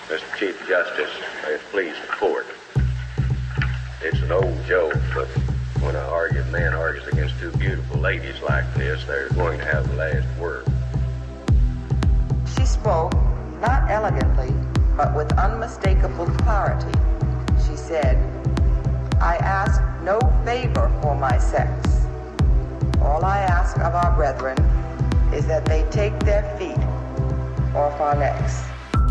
Mr. Chief Justice, may it please the court. It's an old joke, but when a man argues against two beautiful ladies like this, they're going to have the last word. She spoke, not elegantly, but with unmistakable clarity. She said, "I ask no favor for my sex. All I ask of our brethren is that they take their feet off our necks."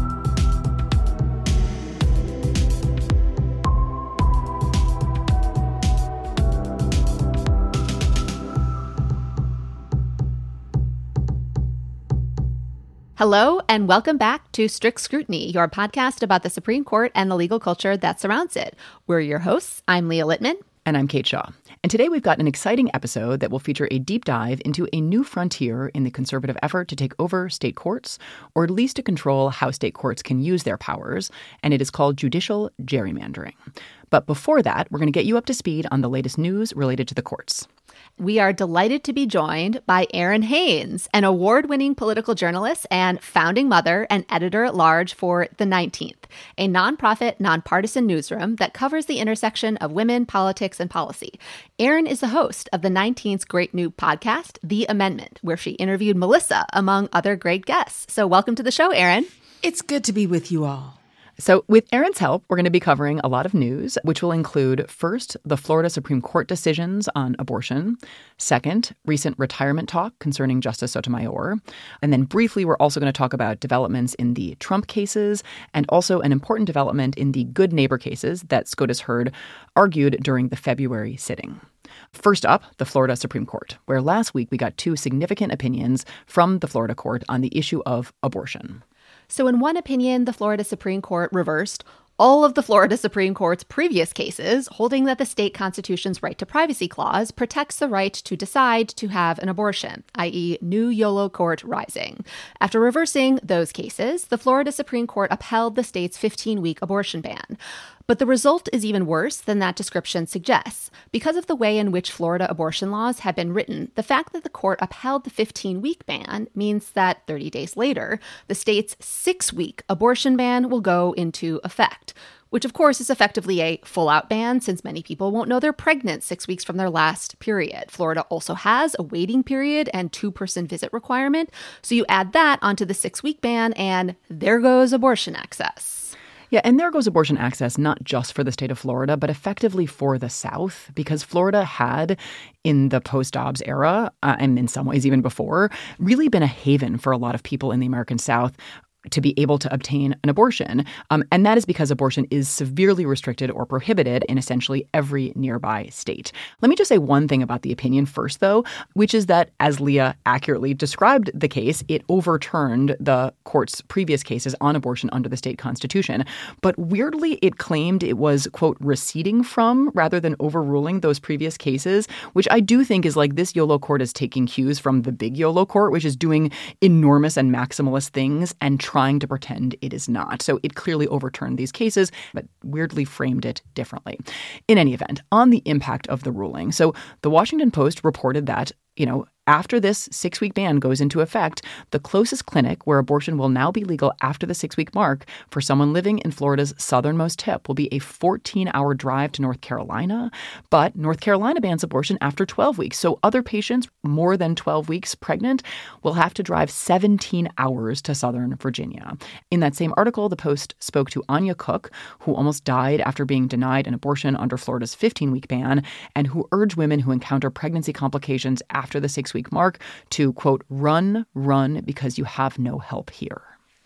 Hello, and welcome back to Strict Scrutiny, your podcast about the Supreme Court and the legal culture that surrounds it. We're your hosts. I'm Leah Littman. And I'm Kate Shaw. And today we've got an exciting episode that will feature a deep dive into a new frontier in the conservative effort to take over state courts, or at least to control how state courts can use their powers, and it is called judicial gerrymandering. But before that, we're going to get you up to speed on the latest news related to the courts. We are delighted to be joined by Erin Haynes, an award-winning political journalist and founding mother and editor-at-large for The 19th, a nonprofit, nonpartisan newsroom that covers the intersection of women, politics, and policy. Erin is the host of The 19th's great new podcast, The Amendment, where she interviewed Melissa, among other great guests. So welcome to the show, Erin. It's good to be with you all. So with Erin's help, we're going to be covering a lot of news, which will include, first, the Florida Supreme Court decisions on abortion, second, recent retirement talk concerning Justice Sotomayor, and then briefly, we're also going to talk about developments in the Trump cases and also an important development in the Good Neighbor cases that SCOTUS heard argued during the February sitting. First up, the Florida Supreme Court, where last week we got two significant opinions from the Florida court on the issue of abortion. So in one opinion, the Florida Supreme Court reversed all of the Florida Supreme Court's previous cases, holding that the state constitution's right to privacy clause protects the right to decide to have an abortion, i.e. New YOLO Court Rising. After reversing those cases, the Florida Supreme Court upheld the state's 15-week abortion ban. But the result is even worse than that description suggests. Because of the way in which Florida abortion laws have been written, the fact that the court upheld the 15-week ban means that 30 days later, the state's 6-week abortion ban will go into effect, which of course is effectively a full-out ban since many people won't know they're pregnant 6 weeks from their last period. Florida also has a waiting period and two-person visit requirement, so you add that onto the 6-week ban and there goes abortion access. Yeah, and there goes abortion access, not just for the state of Florida, but effectively for the South, because Florida had, in the post-Dobbs era, and in some ways even before, really been a haven for a lot of people in the American South to be able to obtain an abortion. And that is because abortion is severely restricted or prohibited in essentially every nearby state. Let me just say one thing about the opinion first, though, which is that, as Leah accurately described the case, it overturned the court's previous cases on abortion under the state constitution. But weirdly, it claimed it was, quote, receding from rather than overruling those previous cases, which I do think is like this YOLO court is taking cues from the big YOLO court, which is doing enormous and maximalist things and trying to pretend it is not. So it clearly overturned these cases, but weirdly framed it differently. In any event, on the impact of the ruling. So the Washington Post reported that, after this 6-week ban goes into effect, the closest clinic where abortion will now be legal after the 6-week mark for someone living in Florida's southernmost tip will be a 14-hour drive to North Carolina. But North Carolina bans abortion after 12 weeks. So other patients more than 12 weeks pregnant will have to drive 17 hours to Southern Virginia. In that same article, the Post spoke to Anya Cook, who almost died after being denied an abortion under Florida's 15-week ban, and who urged women who encounter pregnancy complications after the 6-week mark to, quote, run, because you have no help here.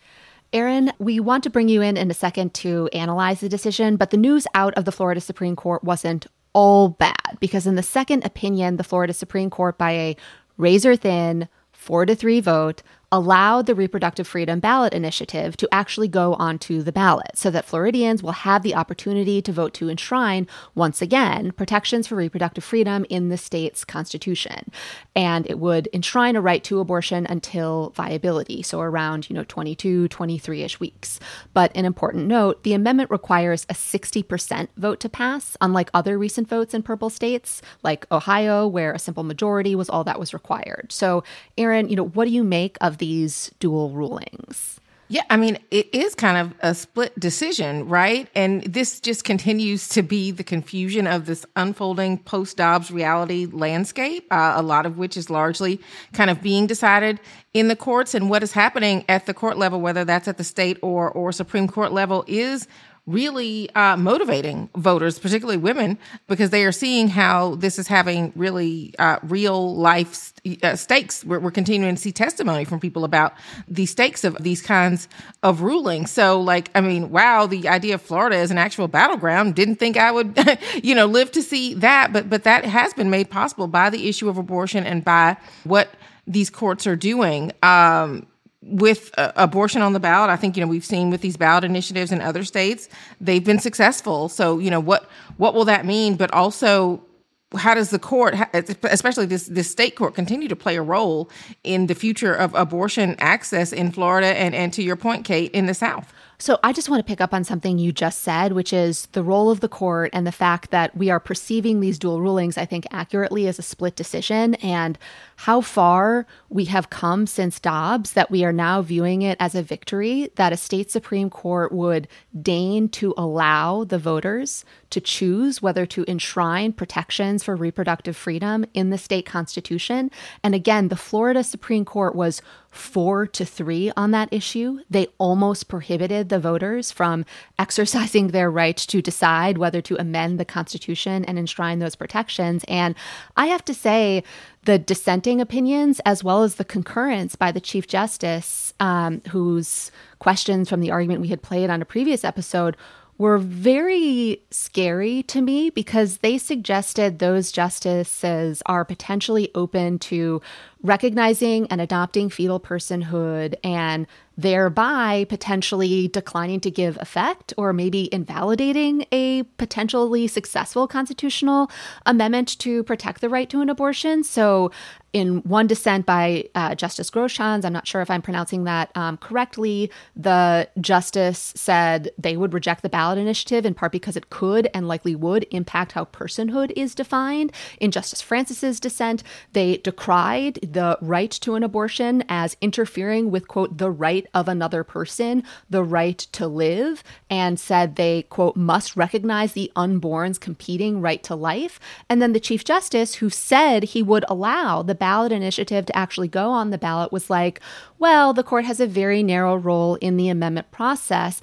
Erin, we want to bring you in a second to analyze the decision, but the news out of the Florida Supreme Court wasn't all bad, because in the second opinion, the Florida Supreme Court, by a razor-thin 4-3 vote, allowed the Reproductive Freedom Ballot Initiative to actually go onto the ballot so that Floridians will have the opportunity to vote to enshrine, once again, protections for reproductive freedom in the state's constitution. And it would enshrine a right to abortion until viability, so around, 22, 23-ish weeks. But an important note, the amendment requires a 60% vote to pass, unlike other recent votes in purple states, like Ohio, where a simple majority was all that was required. So, Erin, what do you make of these dual rulings? Yeah, I mean, it is kind of a split decision, right? And this just continues to be the confusion of this unfolding post-Dobbs reality landscape, a lot of which is largely kind of being decided in the courts. And what is happening at the court level, whether that's at the state or Supreme Court level, is really motivating voters, particularly women, because they are seeing how this is having really real life stakes. We're continuing to see testimony from people about the stakes of these kinds of rulings. So, wow, the idea of Florida as an actual battleground, didn't think I would, live to see that. But that has been made possible by the issue of abortion and by what these courts are doing. With abortion on the ballot, I think, we've seen with these ballot initiatives in other states, they've been successful. So, what will that mean? But also, how does the court, especially this state court, continue to play a role in the future of abortion access in Florida and to your point, Kate, in the South? So I just want to pick up on something you just said, which is the role of the court and the fact that we are perceiving these dual rulings, I think, accurately as a split decision, and how far we have come since Dobbs that we are now viewing it as a victory that a state Supreme Court would deign to allow the voters to choose whether to enshrine protections for reproductive freedom in the state constitution. And again, the Florida Supreme Court was 4-3 on that issue. They almost prohibited the voters from exercising their right to decide whether to amend the Constitution and enshrine those protections. And I have to say, the dissenting opinions, as well as the concurrence by the Chief Justice, whose questions from the argument we had played on a previous episode were very scary to me, because they suggested those justices are potentially open to recognizing and adopting fetal personhood and thereby potentially declining to give effect or maybe invalidating a potentially successful constitutional amendment to protect the right to an abortion. So in one dissent by Justice Groshans, I'm not sure if I'm pronouncing that correctly, the justice said they would reject the ballot initiative in part because it could and likely would impact how personhood is defined. In Justice Francis's dissent, they decried the right to an abortion as interfering with, quote, the right of another person, the right to live, and said they, quote, must recognize the unborn's competing right to life. And then the Chief Justice, who said he would allow the ballot initiative to actually go on the ballot, was like, well, the court has a very narrow role in the amendment process,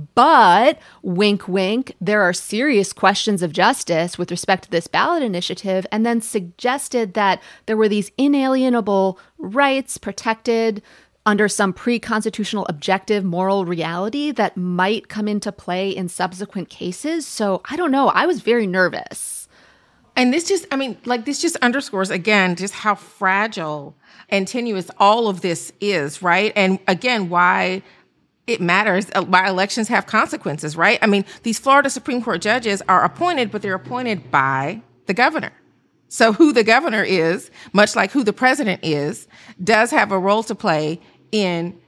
but wink, wink, there are serious questions of justice with respect to this ballot initiative, and then suggested that there were these inalienable rights protected under some pre-constitutional objective moral reality that might come into play in subsequent cases. So I don't know. I was very nervous. And this just underscores, again, just how fragile and tenuous all of this is, right? And again, why it matters, why elections have consequences, right? I mean, these Florida Supreme Court judges are appointed, but they're appointed by the governor. So who the governor is, much like who the president is, does have a role to play in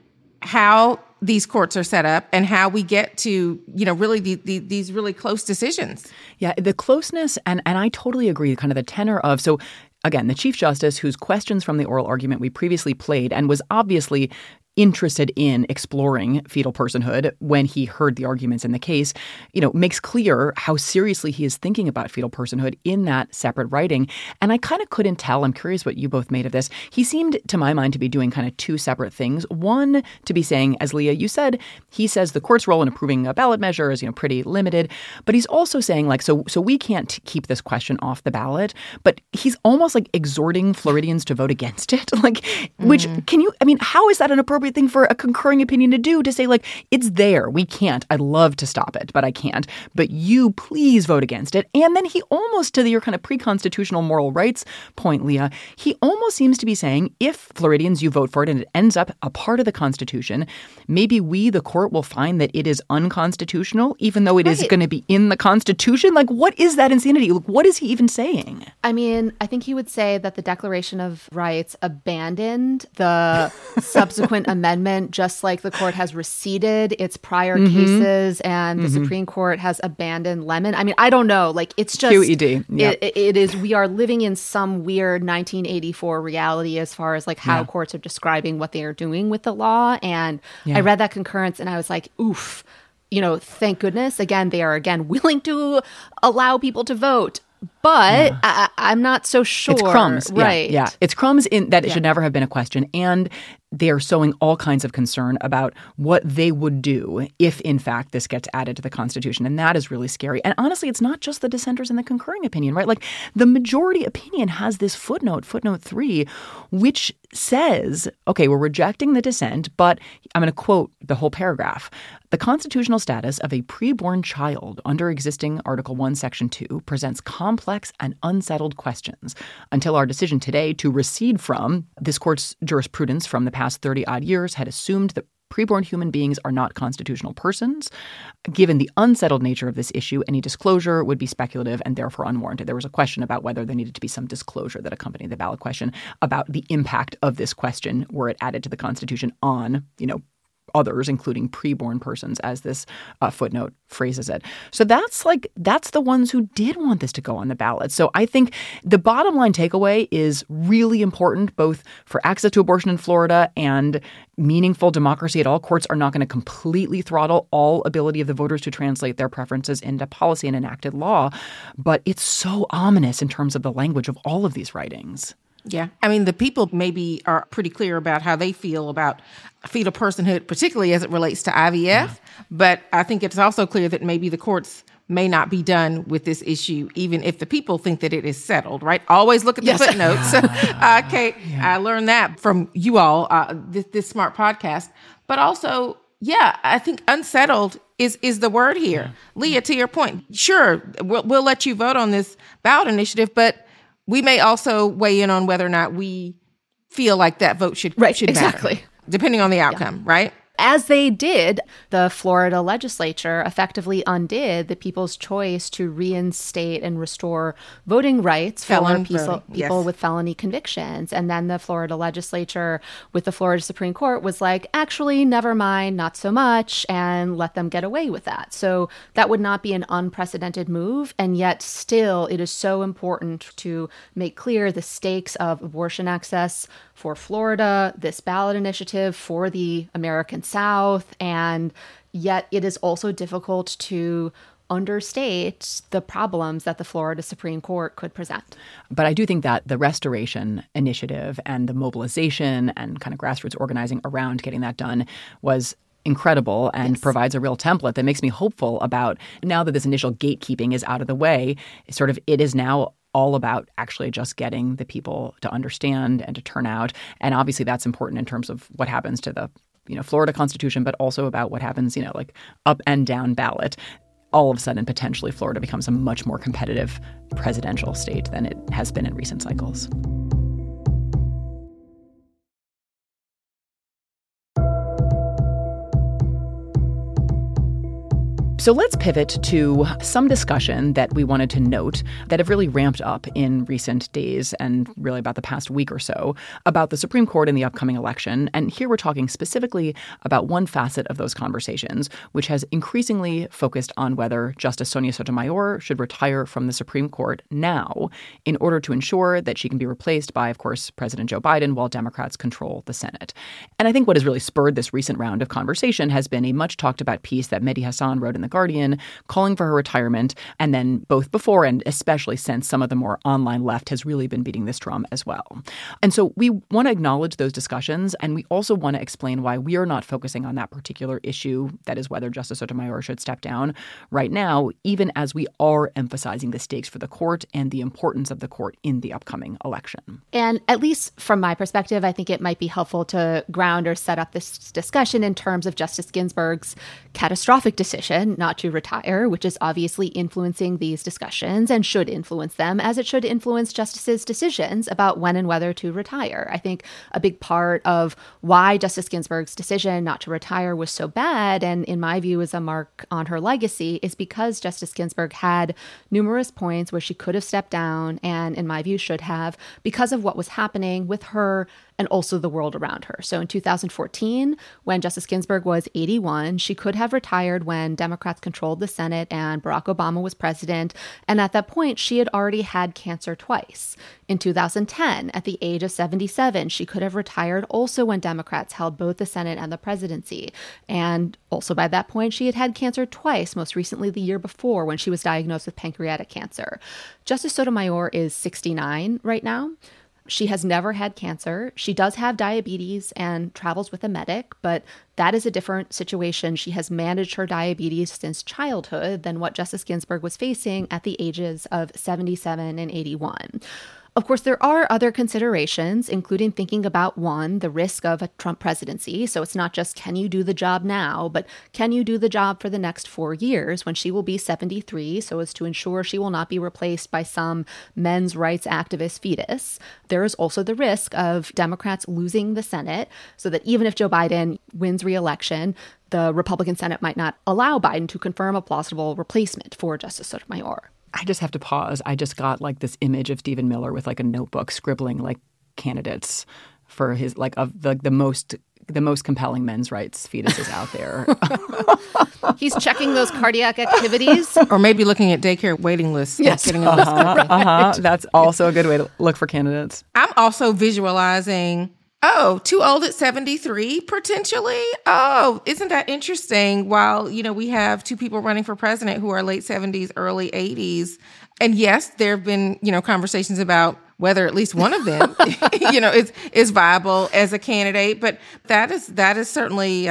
how these courts are set up and how we get to, really these really close decisions. Yeah, the closeness, and I totally agree, kind of the tenor of, so again, the Chief Justice, whose questions from the oral argument we previously played and was obviously interested in exploring fetal personhood when he heard the arguments in the case, makes clear how seriously he is thinking about fetal personhood in that separate writing. And I kind of couldn't tell. I'm curious what you both made of this. He seemed, to my mind, to be doing kind of two separate things. One, to be saying, as Leah, you said, he says the court's role in approving a ballot measure is, pretty limited. But he's also saying, so we can't keep this question off the ballot. But he's almost exhorting Floridians to vote against it. How is that an appropriate thing for a concurring opinion to do, to say, it's there. We can't. I'd love to stop it, but I can't. But you please vote against it. And then he almost, to your kind of pre-constitutional moral rights point, Leah, he almost seems to be saying, if Floridians, you vote for it and it ends up a part of the Constitution, maybe we, the court, will find that it is unconstitutional, even though it is going to be in the Constitution. What is that insanity? What is he even saying? I mean, I think he would say that the Declaration of Rights abandoned the subsequent amendment, just like the court has receded its prior cases and the Supreme Court has abandoned Lemon. I mean, I don't know. Like, it's just QED. Yep. It is. We are living in some weird 1984 reality as far as like how courts are describing what they are doing with the law. And I read that concurrence and I was like, oof. Thank goodness. Again, they are willing to allow people to vote. But I'm not so sure. It's crumbs. Right. Yeah. It's crumbs in that it should never have been a question. And they are sowing all kinds of concern about what they would do if, in fact, this gets added to the Constitution. And that is really scary. And honestly, it's not just the dissenters and the concurring opinion, right? Like, the majority opinion has this footnote 3, which says, okay, we're rejecting the dissent, but I'm going to quote the whole paragraph. The constitutional status of a preborn child under existing Article 1, Section 2 presents complex and unsettled questions until our decision today to recede from this court's jurisprudence from the past 30-odd years had assumed that preborn human beings are not constitutional persons. Given the unsettled nature of this issue, any disclosure would be speculative and therefore unwarranted. There was a question about whether there needed to be some disclosure that accompanied the ballot question about the impact of this question were it added to the Constitution on, others, including preborn persons, as this footnote phrases it. So that's the ones who did want this to go on the ballot. So I think the bottom line takeaway is really important, both for access to abortion in Florida and meaningful democracy at all. Courts are not going to completely throttle all ability of the voters to translate their preferences into policy and enacted law. But it's so ominous in terms of the language of all of these writings. Yeah. I mean, the people maybe are pretty clear about how they feel about fetal personhood, particularly as it relates to IVF. Yeah. But I think it's also clear that maybe the courts may not be done with this issue, even if the people think that it is settled, right? Always look at the footnotes. Kate, I learned that from you all, this smart podcast. But also, I think unsettled is the word here. Yeah. Leah, to your point, sure, we'll let you vote on this ballot initiative, but we may also weigh in on whether or not we feel like that vote should matter, depending on the outcome, right? As they did, the Florida legislature effectively undid the people's choice to reinstate and restore voting rights for people with felony convictions. And then the Florida legislature with the Florida Supreme Court was like, actually, never mind, not so much, and let them get away with that. So that would not be an unprecedented move. And yet still, it is so important to make clear the stakes of abortion access for Florida, this ballot initiative for the American South, and yet it is also difficult to understate the problems that the Florida Supreme Court could present. But I do think that the restoration initiative and the mobilization and kind of grassroots organizing around getting that done was incredible and provides a real template that makes me hopeful about, now that this initial gatekeeping is out of the way, it is now all about actually just getting the people to understand and to turn out. And obviously that's important in terms of what happens to the Florida Constitution, but also about what happens, like up and down ballot. All of a sudden, potentially, Florida becomes a much more competitive presidential state than it has been in recent cycles. So let's pivot to some discussion that we wanted to note that have really ramped up in recent days and really about the past week or so about the Supreme Court and the upcoming election. And here we're talking specifically about one facet of those conversations, which has increasingly focused on whether Justice Sonia Sotomayor should retire from the Supreme Court now in order to ensure that she can be replaced by, of course, President Joe Biden while Democrats control the Senate. And I think what has really spurred this recent round of conversation has been a much talked about piece that Mehdi Hasan wrote in the Guardian calling for her retirement, and then both before and especially since some of the more online left has really been beating this drum as well. And so we want to acknowledge those discussions, and we also want to explain why we are not focusing on that particular issue, that is whether Justice Sotomayor should step down right now, even as we are emphasizing the stakes for the court and the importance of the court in the upcoming election. And at least from my perspective, I think it might be helpful to ground or set up this discussion in terms of Justice Ginsburg's catastrophic decision not to retire, which is obviously influencing these discussions and should influence them, as it should influence justices' decisions about when and whether to retire. I think a big part of why Justice Ginsburg's decision not to retire was so bad, and in my view is a mark on her legacy, is because Justice Ginsburg had numerous points where she could have stepped down, and in my view should have, because of what was happening with her and also the world around her. So in 2014, when Justice Ginsburg was 81, she could have retired when Democrats controlled the Senate and Barack Obama was president. And at that point, she had already had cancer twice. In 2010, at the age of 77, she could have retired also when Democrats held both the Senate and the presidency. And also by that point, she had had cancer twice, most recently the year before when she was diagnosed with pancreatic cancer. Justice Sotomayor is 69 right now. She has never had cancer. She does have diabetes and travels with a medic, but that is a different situation. She has managed her diabetes since childhood than what Justice Ginsburg was facing at the ages of 77 and 81. Of course, there are other considerations, including thinking about, one, the risk of a Trump presidency. So it's not just, can you do the job now, but can you do the job for the next 4 years when she will be 73, so as to ensure she will not be replaced by some men's rights activist fetus. There is also the risk of Democrats losing the Senate, so that even if Joe Biden wins re-election, the Republican Senate might not allow Biden to confirm a plausible replacement for Justice Sotomayor. I just have to pause. I just got like this image of Stephen Miller with like a notebook scribbling like candidates for his like of the most compelling men's rights fetuses out there. He's checking those cardiac activities. Or maybe looking at daycare waiting lists. Yes. Getting a list. That's also a good way to look for candidates. I'm also visualizing, too old at 73, potentially. Oh, isn't that interesting? While, we have two people running for president who are late 70s, early 80s. And yes, there have been, conversations about whether at least one of them, is viable as a candidate. But that is certainly,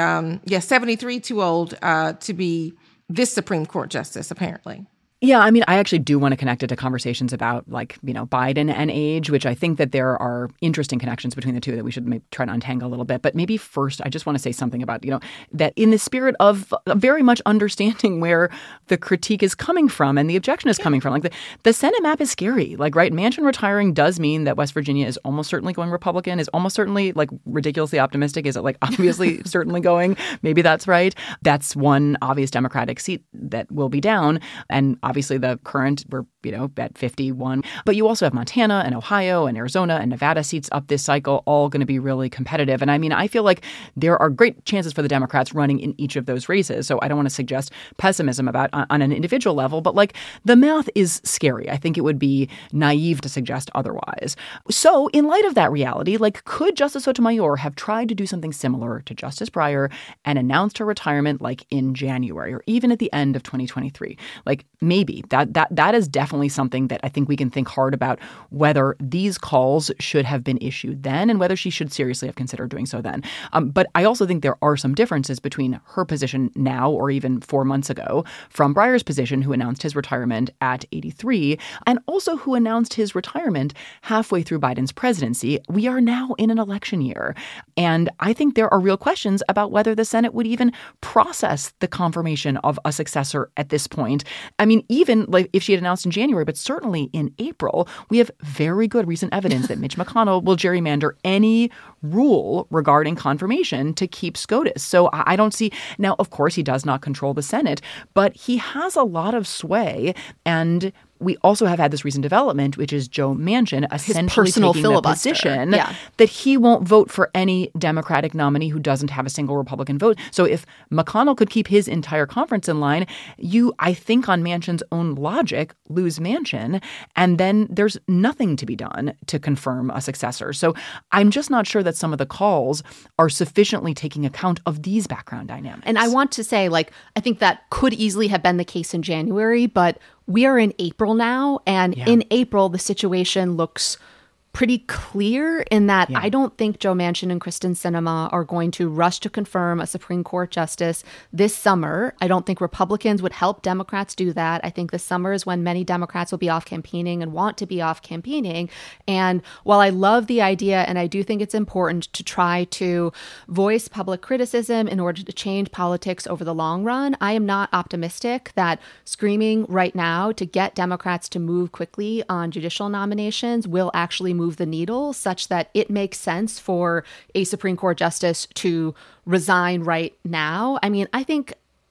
73 too old to be this Supreme Court justice, apparently. Yeah, I mean, I actually do want to connect it to conversations about Biden and age, which I think that there are interesting connections between the two that we should maybe try to untangle a little bit. But maybe first, I just want to say something about, that in the spirit of very much understanding where the critique is coming from and the objection is coming from, like the Senate map is scary. Like, right, Manchin retiring does mean that West Virginia is almost certainly going Republican, is almost certainly like ridiculously optimistic. Is it like obviously certainly going? Maybe that's right. That's one obvious Democratic seat that will be down. And obviously, the current, we're, at 51. But you also have Montana and Ohio and Arizona and Nevada seats up this cycle, all going to be really competitive. And I mean, I feel like there are great chances for the Democrats running in each of those races. So I don't want to suggest pessimism about on an individual level, but like the math is scary. I think it would be naive to suggest otherwise. So in light of that reality, like, could Justice Sotomayor have tried to do something similar to Justice Breyer and announced her retirement like in January or even at the end of 2023? Like, maybe that is definitely something that I think we can think hard about, whether these calls should have been issued then and whether she should seriously have considered doing so then. But I also think there are some differences between her position now or even 4 months ago from Breyer's position, who announced his retirement at 83, and also who announced his retirement halfway through Biden's presidency. We are now in an election year. And I think there are real questions about whether the Senate would even process the confirmation of a successor at this point. I mean, even like if she had announced in January, but certainly in April, we have very good recent evidence that Mitch McConnell will gerrymander any rule regarding confirmation to keep SCOTUS. So I don't see – now, of course, he does not control the Senate, but he has a lot of sway. And we also have had this recent development, which is Joe Manchin essentially taking the position that he won't vote for any Democratic nominee who doesn't have a single Republican vote. So if McConnell could keep his entire conference in line, I think on Manchin's own logic, lose Manchin, and then there's nothing to be done to confirm a successor. So I'm just not sure that some of the calls are sufficiently taking account of these background dynamics. And I want to say, I think that could easily have been the case in January, but we are in April now, and in April, the situation looks pretty clear in that I don't think Joe Manchin and Kyrsten Sinema are going to rush to confirm a Supreme Court justice this summer. I don't think Republicans would help Democrats do that. I think this summer is when many Democrats will be off campaigning and want to be off campaigning. And while I love the idea, and I do think it's important to try to voice public criticism in order to change politics over the long run, I am not optimistic that screaming right now to get Democrats to move quickly on judicial nominations will actually move the needle such that it makes sense for a Supreme Court justice to resign right now. I mean, I think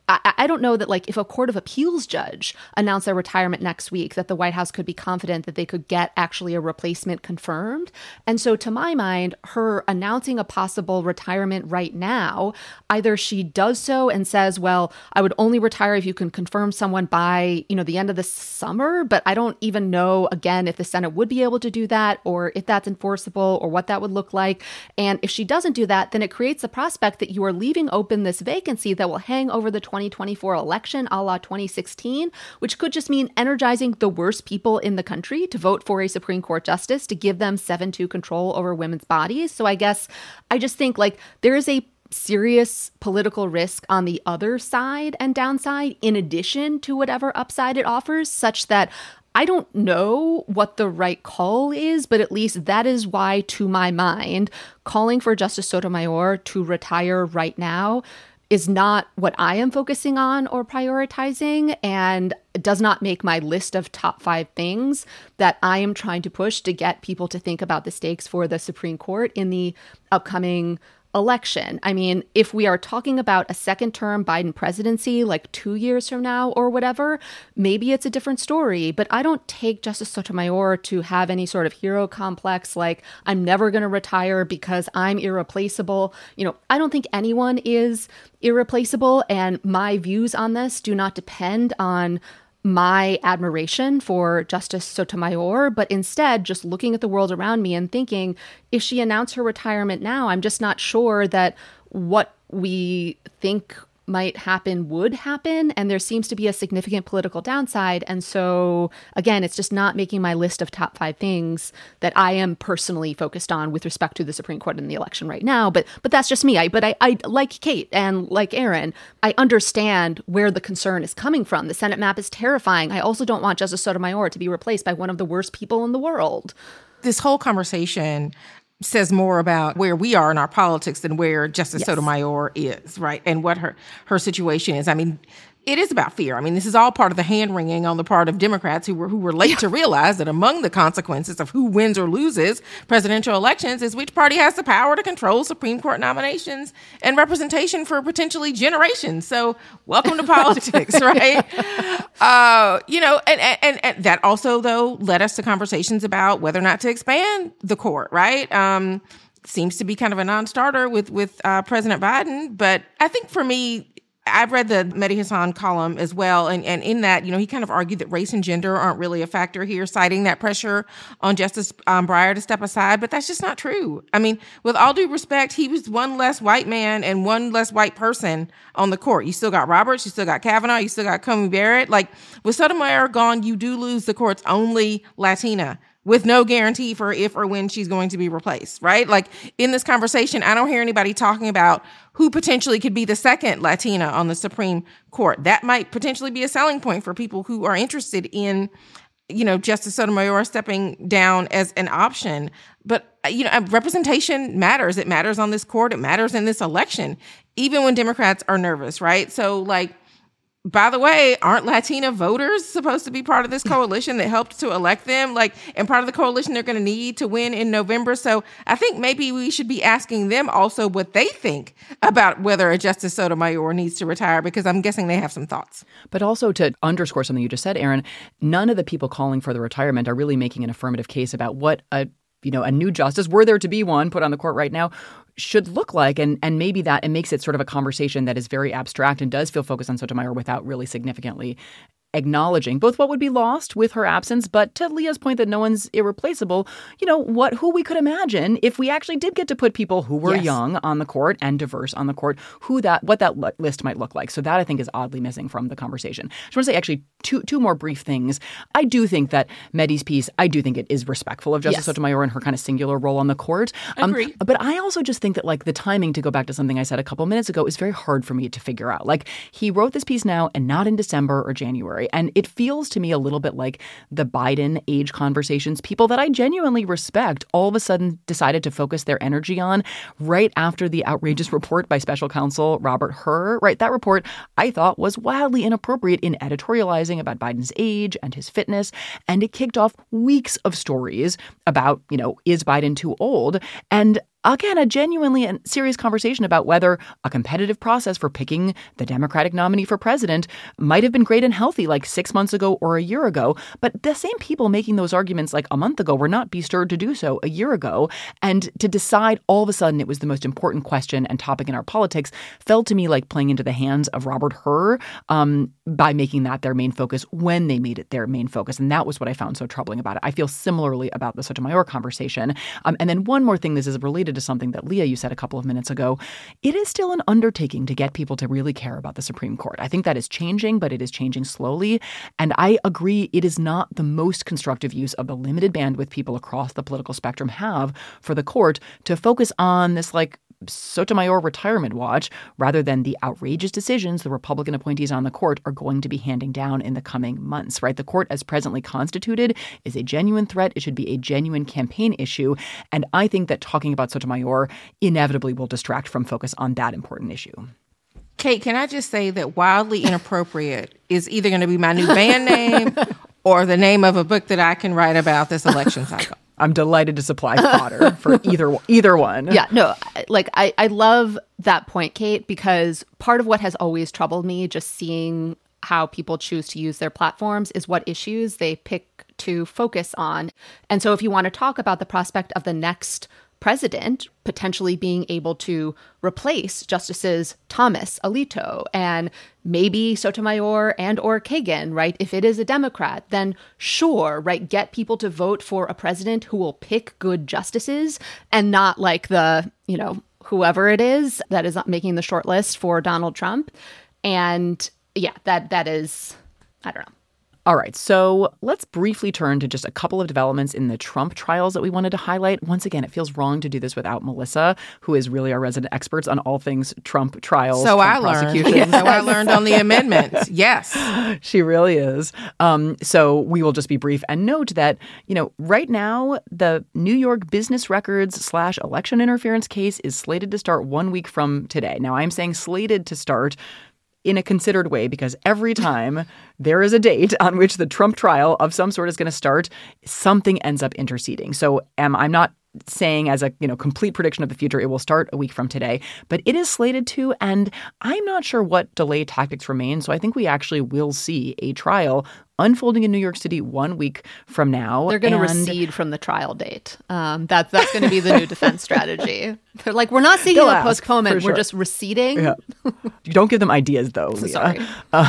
I don't know that, like, if a Court of Appeals judge announced their retirement next week, that the White House could be confident that they could get actually a replacement confirmed. And so to my mind, her announcing a possible retirement right now, either she does so and says, well, I would only retire if you can confirm someone by, the end of the summer. But I don't even know, again, if the Senate would be able to do that, or if that's enforceable, or what that would look like. And if she doesn't do that, then it creates the prospect that you are leaving open this vacancy that will hang over the 2024 election, a la 2016, which could just mean energizing the worst people in the country to vote for a Supreme Court justice to give them 7-2 control over women's bodies. So I guess I just think, like, there is a serious political risk on the other side and downside, in addition to whatever upside it offers, such that I don't know what the right call is, but at least that is why, to my mind, calling for Justice Sotomayor to retire right now is not what I am focusing on or prioritizing, and does not make my list of top 5 things that I am trying to push to get people to think about the stakes for the Supreme Court in the upcoming election. I mean, if we are talking about a second-term Biden presidency, like 2 years from now or whatever, maybe it's a different story. But I don't take Justice Sotomayor to have any sort of hero complex, like, I'm never going to retire because I'm irreplaceable. I don't think anyone is irreplaceable, and my views on this do not depend on my admiration for Justice Sotomayor, but instead just looking at the world around me and thinking, if she announced her retirement now, I'm just not sure that what we think might happen would happen. And there seems to be a significant political downside. And so, again, it's just not making my list of top 5 things that I am personally focused on with respect to the Supreme Court in the election right now. But that's just me. I like Kate and like Aaron, I understand where the concern is coming from. The Senate map is terrifying. I also don't want Justice Sotomayor to be replaced by one of the worst people in the world. This whole conversation says more about where we are in our politics than where Justice Sotomayor is, right? And what her situation is. I mean, it is about fear. I mean, this is all part of the hand-wringing on the part of Democrats who were late to realize that among the consequences of who wins or loses presidential elections is which party has the power to control Supreme Court nominations and representation for potentially generations. So welcome to politics, right? And that also, though, led us to conversations about whether or not to expand the court, right? Seems to be kind of a non-starter with President Biden. But I think for me, I've read the Mehdi Hasan column as well, and in that, he kind of argued that race and gender aren't really a factor here, citing that pressure on Justice Breyer to step aside, but that's just not true. I mean, with all due respect, he was one less white man and one less white person on the court. You still got Roberts, you still got Kavanaugh, you still got Coney Barrett. Like, with Sotomayor gone, you do lose the court's only Latina, with no guarantee for if or when she's going to be replaced, right? Like, in this conversation, I don't hear anybody talking about who potentially could be the second Latina on the Supreme Court. That might potentially be a selling point for people who are interested in, Justice Sotomayor stepping down as an option. But, representation matters. It matters on this court. It matters in this election, even when Democrats are nervous, right? So, like, by the way, aren't Latina voters supposed to be part of this coalition that helped to elect them? Like, and part of the coalition they're going to need to win in November. So I think maybe we should be asking them also what they think about whether a Justice Sotomayor needs to retire, because I'm guessing they have some thoughts. But also, to underscore something you just said, Aaron, none of the people calling for the retirement are really making an affirmative case about what a new justice, were there to be one put on the court right now, should look like. And maybe that it makes it sort of a conversation that is very abstract and does feel focused on Sotomayor without really significantly acknowledging both what would be lost with her absence, but to Leah's point that no one's irreplaceable, who we could imagine if we actually did get to put people who were young on the court and diverse on the court, what that list might look like. So that, I think, is oddly missing from the conversation. I just want to say actually two more brief things. I do think that Mehdi's piece, I do think it is respectful of Justice Sotomayor and her kind of singular role on the court. Agree. But I also just think that, like, the timing, to go back to something I said a couple minutes ago, is very hard for me to figure out. Like, he wrote this piece now and not in December or January. And it feels to me a little bit like the Biden age conversations people that I genuinely respect all of a sudden decided to focus their energy on right after the outrageous report by special counsel Robert Hur. Right, that report I thought was wildly inappropriate in editorializing about Biden's age and his fitness. And it kicked off weeks of stories about, is Biden too old? And again, a genuinely and serious conversation about whether a competitive process for picking the Democratic nominee for president might have been great and healthy like 6 months ago or a year ago. But the same people making those arguments like a month ago were not bestirred to do so a year ago. And to decide all of a sudden it was the most important question and topic in our politics felt to me like playing into the hands of Robert Hur by making that their main focus when they made it their main focus. And that was what I found so troubling about it. I feel similarly about the Sotomayor conversation. And then one more thing, this is related to something that, Leah, you said a couple of minutes ago. It is still an undertaking to get people to really care about the Supreme Court. I think that is changing, but it is changing slowly. And I agree it is not the most constructive use of the limited bandwidth people across the political spectrum have for the court to focus on this like Sotomayor retirement watch rather than the outrageous decisions the Republican appointees on the court are going to be handing down in the coming months, right? The court as presently constituted is a genuine threat. It should be a genuine campaign issue. And I think that talking about Sotomayor inevitably will distract from focus on that important issue. Kate, can I just say that Wildly Inappropriate is either going to be my new band name or the name of a book that I can write about this election cycle? I'm delighted to supply fodder for either one. Yeah, no, like I love that point, Kate, because part of what has always troubled me just seeing how people choose to use their platforms is what issues they pick to focus on. And so if you want to talk about the prospect of the next president potentially being able to replace Justices Thomas, Alito, and maybe Sotomayor and or Kagan, right? If it is a Democrat, then sure, right? Get people to vote for a president who will pick good justices and not like the, whoever it is that is not making the short list for Donald Trump. And yeah, that is, I don't know. All right, so let's briefly turn to just a couple of developments in the Trump trials that we wanted to highlight. Once again, it feels wrong to do this without Melissa, who is really our resident experts on all things Trump trials, Trump prosecutions. Yes. So I learned on the amendments. Yes. She really is. So we will just be brief and note that, right now, the New York business records / election interference case is slated to start 1 week from today. Now, I'm saying slated to start in a considered way, because every time there is a date on which the Trump trial of some sort is going to start, something ends up interceding. So I'm not saying as a complete prediction of the future it will start a week from today, but it is slated to, and I'm not sure what delay tactics remain. So I think we actually will see a trial unfolding in New York City 1 week from now. They're going to recede from the trial date. That's going to be the new defense strategy. They're like, we're not seeking a postponement. We're just receding. Yeah. You don't give them ideas, though, Leah. Sorry.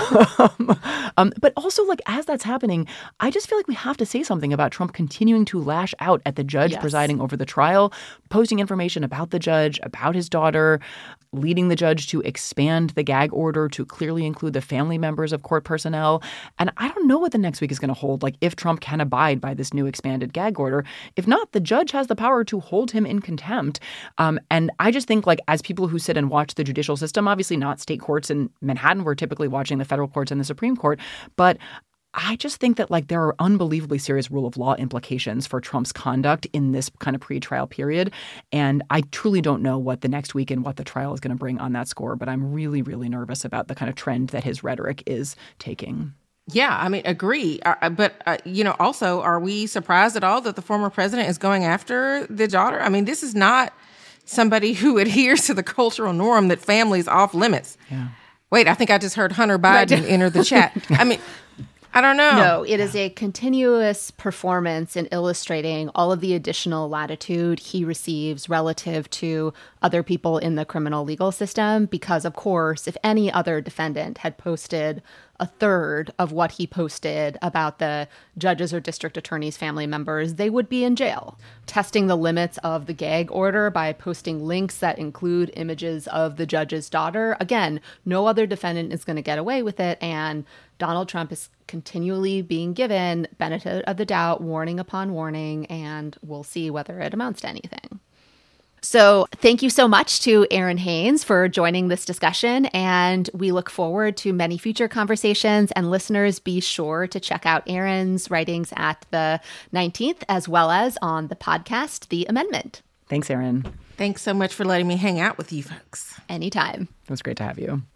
But also, as that's happening, I just feel like we have to say something about Trump continuing to lash out at the judge presiding over the trial, posting information about the judge, about his daughter, leading the judge to expand the gag order to clearly include the family members of court personnel. And I don't know what the next week is going to hold, if Trump can abide by this new expanded gag order. If not, the judge has the power to hold him in contempt. And I just think, as people who sit and watch the judicial system, obviously not state courts in Manhattan, we're typically watching the federal courts and the Supreme Court, but I just think that there are unbelievably serious rule of law implications for Trump's conduct in this kind of pretrial period. And I truly don't know what the next week and what the trial is going to bring on that score. But I'm really, really nervous about the kind of trend that his rhetoric is taking. Yeah, agree. But, also, are we surprised at all that the former president is going after the daughter? This is not somebody who adheres to the cultural norm that family's off limits. Yeah. Wait, I think I just heard Hunter Biden enter the chat. I don't know. No, it is a continuous performance in illustrating all of the additional latitude he receives relative to other people in the criminal legal system. Because, of course, if any other defendant had posted a third of what he posted about the judges or district attorneys' family members, they would be in jail. Testing the limits of the gag order by posting links that include images of the judge's daughter. Again, no other defendant is going to get away with it. And Donald Trump is continually being given benefit of the doubt, warning upon warning, and we'll see whether it amounts to anything. So thank you so much to Aaron Haynes for joining this discussion, and we look forward to many future conversations. And listeners, be sure to check out Aaron's writings at the 19th, as well as on the podcast, The Amendment. Thanks, Aaron. Thanks so much for letting me hang out with you folks. Anytime. It was great to have you.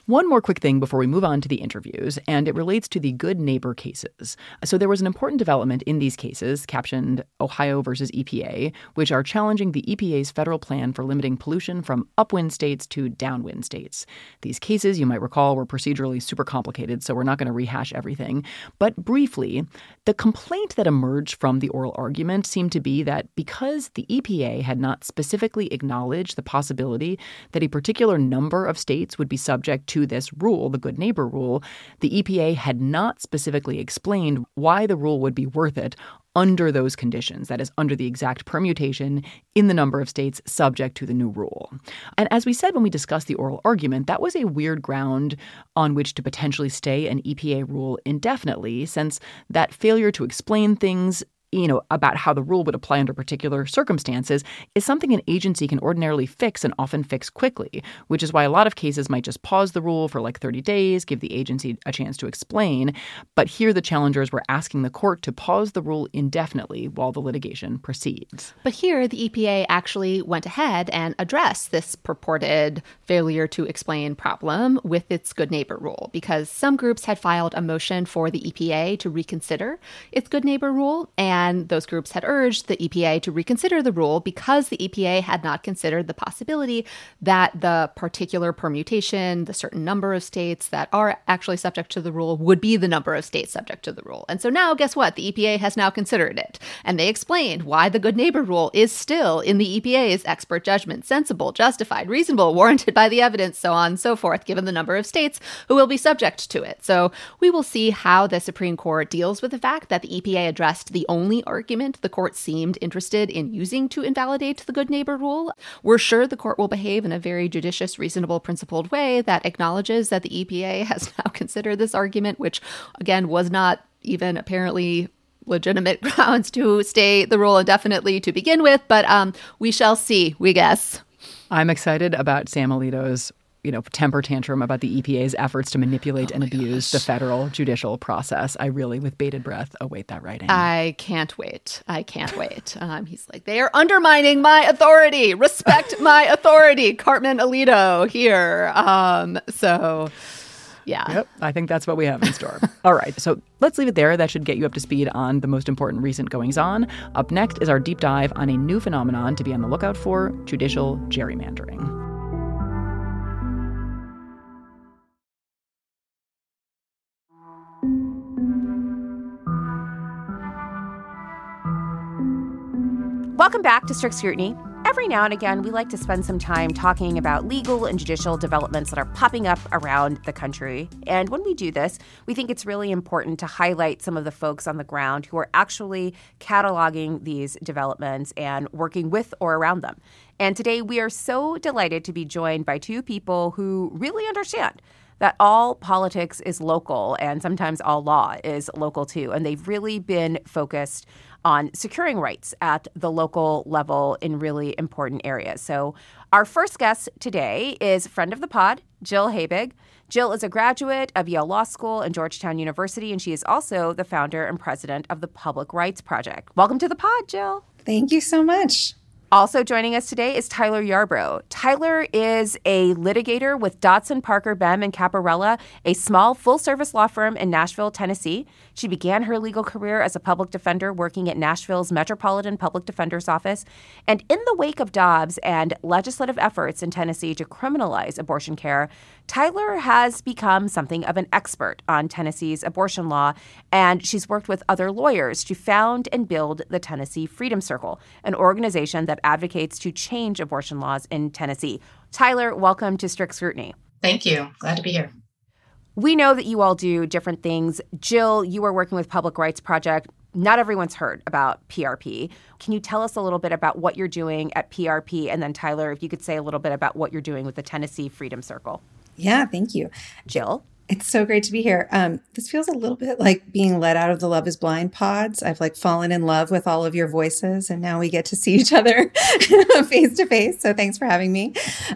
One more quick thing before we move on to the interviews, and it relates to the Good Neighbor cases. So there was an important development in these cases, captioned Ohio versus EPA, which are challenging the EPA's federal plan for limiting pollution from upwind states to downwind states. These cases, you might recall, were procedurally super complicated, so we're not going to rehash everything. But briefly, the complaint that emerged from the oral argument seemed to be that because the EPA had not specifically acknowledged the possibility that a particular number of states would be subject to this rule, the Good Neighbor rule, the EPA had not specifically explained why the rule would be worth it under those conditions, that is, under the exact permutation in the number of states subject to the new rule. And as we said when we discussed the oral argument, that was a weird ground on which to potentially stay an EPA rule indefinitely, since that failure to explain things about how the rule would apply under particular circumstances is something an agency can ordinarily fix and often fix quickly, which is why a lot of cases might just pause the rule for like 30 days, give the agency a chance to explain. But here the challengers were asking the court to pause the rule indefinitely while the litigation proceeds. But here the EPA actually went ahead and addressed this purported failure to explain problem with its Good Neighbor rule, because some groups had filed a motion for the EPA to reconsider its Good Neighbor rule, and those groups had urged the EPA to reconsider the rule because the EPA had not considered the possibility that the particular permutation, the certain number of states that are actually subject to the rule, would be the number of states subject to the rule. And so now, guess what? The EPA has now considered it. And they explained why the Good Neighbor rule is still, in the EPA's expert judgment, sensible, justified, reasonable, warranted by the evidence, so on and so forth, given the number of states who will be subject to it. So we will see how the Supreme Court deals with the fact that the EPA addressed the only argument the court seemed interested in using to invalidate the Good Neighbor rule. We're sure the court will behave in a very judicious, reasonable, principled way that acknowledges that the EPA has now considered this argument, which, again, was not even apparently legitimate grounds to stay the rule indefinitely to begin with. But we shall see, we guess. I'm excited about Sam Alito's temper tantrum about the EPA's efforts to manipulate and abuse the federal judicial process. I really, with bated breath, await that writing. I can't wait. He's like, they are undermining my authority. Respect my authority. Cartman Alito here. Yeah. Yep. I think that's what we have in store. All right. So let's leave it there. That should get you up to speed on the most important recent goings-on. Up next is our deep dive on a new phenomenon to be on the lookout for: judicial gerrymandering. Welcome back to Strict Scrutiny. Every now and again, we like to spend some time talking about legal and judicial developments that are popping up around the country. And when we do this, we think it's really important to highlight some of the folks on the ground who are actually cataloging these developments and working with or around them. And today, we are so delighted to be joined by two people who really understand that all politics is local and sometimes all law is local too. And they've really been focused on securing rights at the local level in really important areas. So our first guest today is friend of the pod, Jill Habig. Jill is a graduate of Yale Law School and Georgetown University, and she is also the founder and president of the Public Rights Project. Welcome to the pod, Jill. Thank you so much. Also joining us today is Tyler Yarbrough. Tyler is a litigator with Dodson, Parker, Bem, and Caparella, a small full-service law firm in Nashville, Tennessee. She began her legal career as a public defender working at Nashville's Metropolitan Public Defender's Office. And in the wake of Dobbs and legislative efforts in Tennessee to criminalize abortion care, Tyler has become something of an expert on Tennessee's abortion law, and she's worked with other lawyers to found and build the Tennessee Freedom Circle, an organization that advocates to change abortion laws in Tennessee. Tyler, welcome to Strict Scrutiny. Thank you. Glad to be here. We know that you all do different things. Jill, you are working with Public Rights Project. Not everyone's heard about PRP. Can you tell us a little bit about what you're doing at PRP? And then, Tyler, if you could say a little bit about what you're doing with the Tennessee Freedom Circle. Yeah, thank you. Jill? It's so great to be here. This feels a little bit like being let out of the Love is Blind pods. I've fallen in love with all of your voices, and now we get to see each other face to face. So thanks for having me.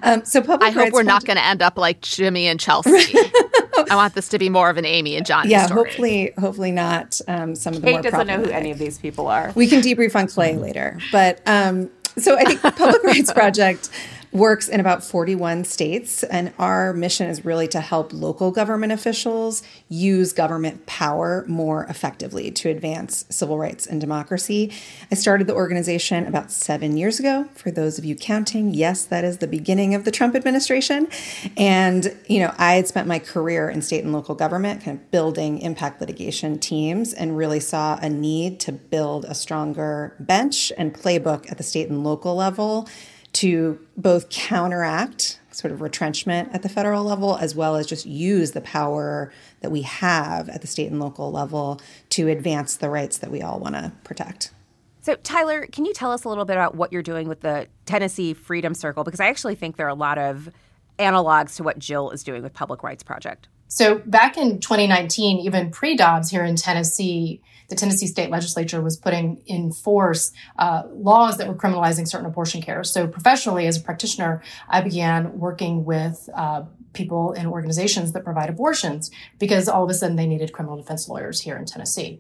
I hope we're not going to end up like Jimmy and Chelsea. I want this to be more of an Amy and Johnny story. Hopefully not some of the Kate more doesn't know who any of these people are. We can debrief on Clay later. But so I think Public Rights Project works in about 41 states, and our mission is really to help local government officials use government power more effectively to advance civil rights and democracy. I started the organization about 7 years ago. For those of you counting, yes, that is the beginning of the Trump administration. And, I had spent my career in state and local government, kind of building impact litigation teams, and really saw a need to build a stronger bench and playbook at the state and local level to both counteract sort of retrenchment at the federal level, as well as just use the power that we have at the state and local level to advance the rights that we all want to protect. So, Tyler, can you tell us a little bit about what you're doing with the Tennessee Freedom Circle? Because I actually think there are a lot of analogs to what Jill is doing with Public Rights Project. So back in 2019, even pre-Dobbs here in Tennessee, the Tennessee state legislature was putting in force laws that were criminalizing certain abortion care. So professionally, as a practitioner, I began working with people in organizations that provide abortions because all of a sudden they needed criminal defense lawyers here in Tennessee.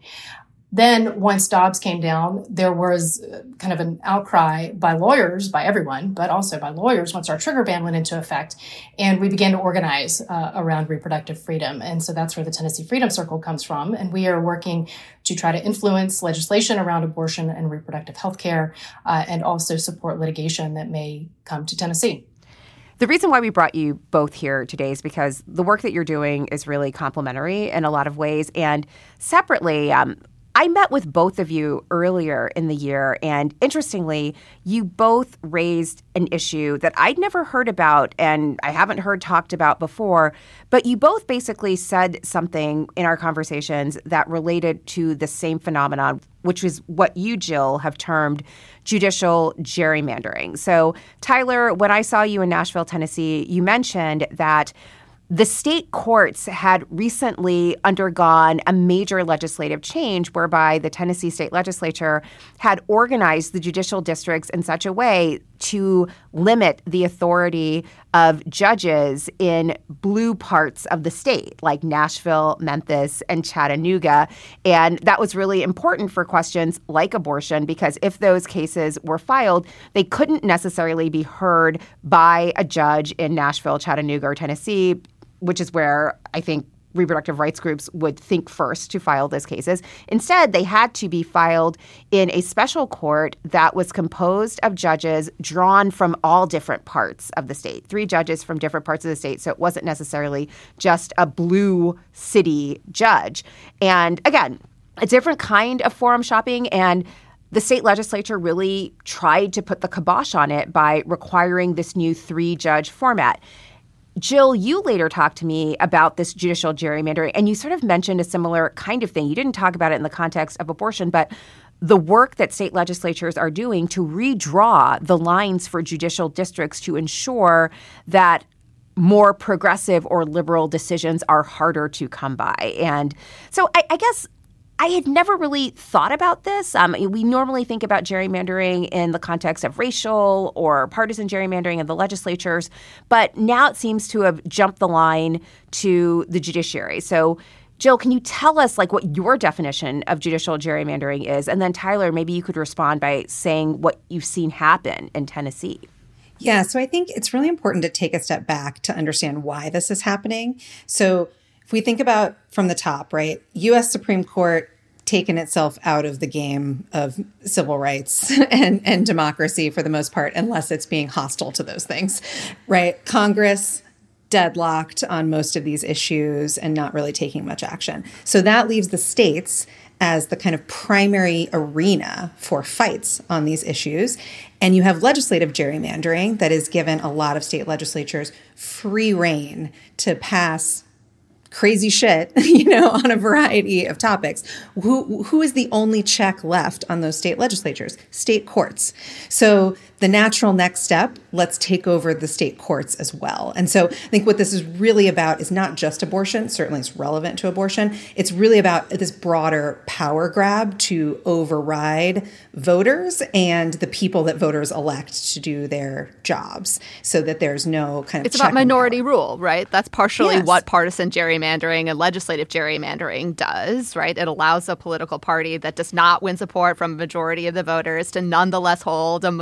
Then once Dobbs came down, there was kind of an outcry by lawyers, by everyone, but also by lawyers once our trigger ban went into effect. And we began to organize around reproductive freedom. And so that's where the Tennessee Freedom Circle comes from. And we are working to try to influence legislation around abortion and reproductive health care and also support litigation that may come to Tennessee. The reason why we brought you both here today is because the work that you're doing is really complementary in a lot of ways. And separately, I met with both of you earlier in the year, and interestingly, you both raised an issue that I'd never heard about and I haven't heard talked about before, but you both basically said something in our conversations that related to the same phenomenon, which is what you, Jill, have termed judicial gerrymandering. So, Tyler, when I saw you in Nashville, Tennessee, you mentioned that the state courts had recently undergone a major legislative change whereby the Tennessee state legislature had organized the judicial districts in such a way to limit the authority of judges in blue parts of the state, like Nashville, Memphis, and Chattanooga. And that was really important for questions like abortion, because if those cases were filed, they couldn't necessarily be heard by a judge in Nashville, Chattanooga, or Tennessee, which is where I think reproductive rights groups would think first to file those cases. Instead, they had to be filed in a special court that was composed of judges drawn from all different parts of the state, 3 judges from different parts of the state. So it wasn't necessarily just a blue city judge. And again, a different kind of forum shopping, and the state legislature really tried to put the kibosh on it by requiring this new 3-judge format. Jill, you later talked to me about this judicial gerrymandering, and you sort of mentioned a similar kind of thing. You didn't talk about it in the context of abortion, but the work that state legislatures are doing to redraw the lines for judicial districts to ensure that more progressive or liberal decisions are harder to come by. And so I guess I had never really thought about this. We normally think about gerrymandering in the context of racial or partisan gerrymandering in the legislatures, but now it seems to have jumped the line to the judiciary. So, Jill, can you tell us what your definition of judicial gerrymandering is? And then, Tyler, maybe you could respond by saying what you've seen happen in Tennessee. Yeah, so I think it's really important to take a step back to understand why this is happening. So if we think about from the top, right, U.S. Supreme Court taken itself out of the game of civil rights and democracy for the most part, unless it's being hostile to those things, right? Congress deadlocked on most of these issues and not really taking much action. So that leaves the states as the kind of primary arena for fights on these issues. And you have legislative gerrymandering that has given a lot of state legislatures free rein to pass crazy shit, on a variety of topics. Who is the only check left on those state legislatures? State courts. So the natural next step, let's take over the state courts as well. And so I think what this is really about is not just abortion. Certainly it's relevant to abortion. It's really about this broader power grab to override voters and the people that voters elect to do their jobs, so that there's no kind of It's about minority power. Rule, right? That's partially Yes. what partisan gerrymandering and legislative gerrymandering does, right? It allows a political party that does not win support from a majority of the voters to nonetheless hold a majority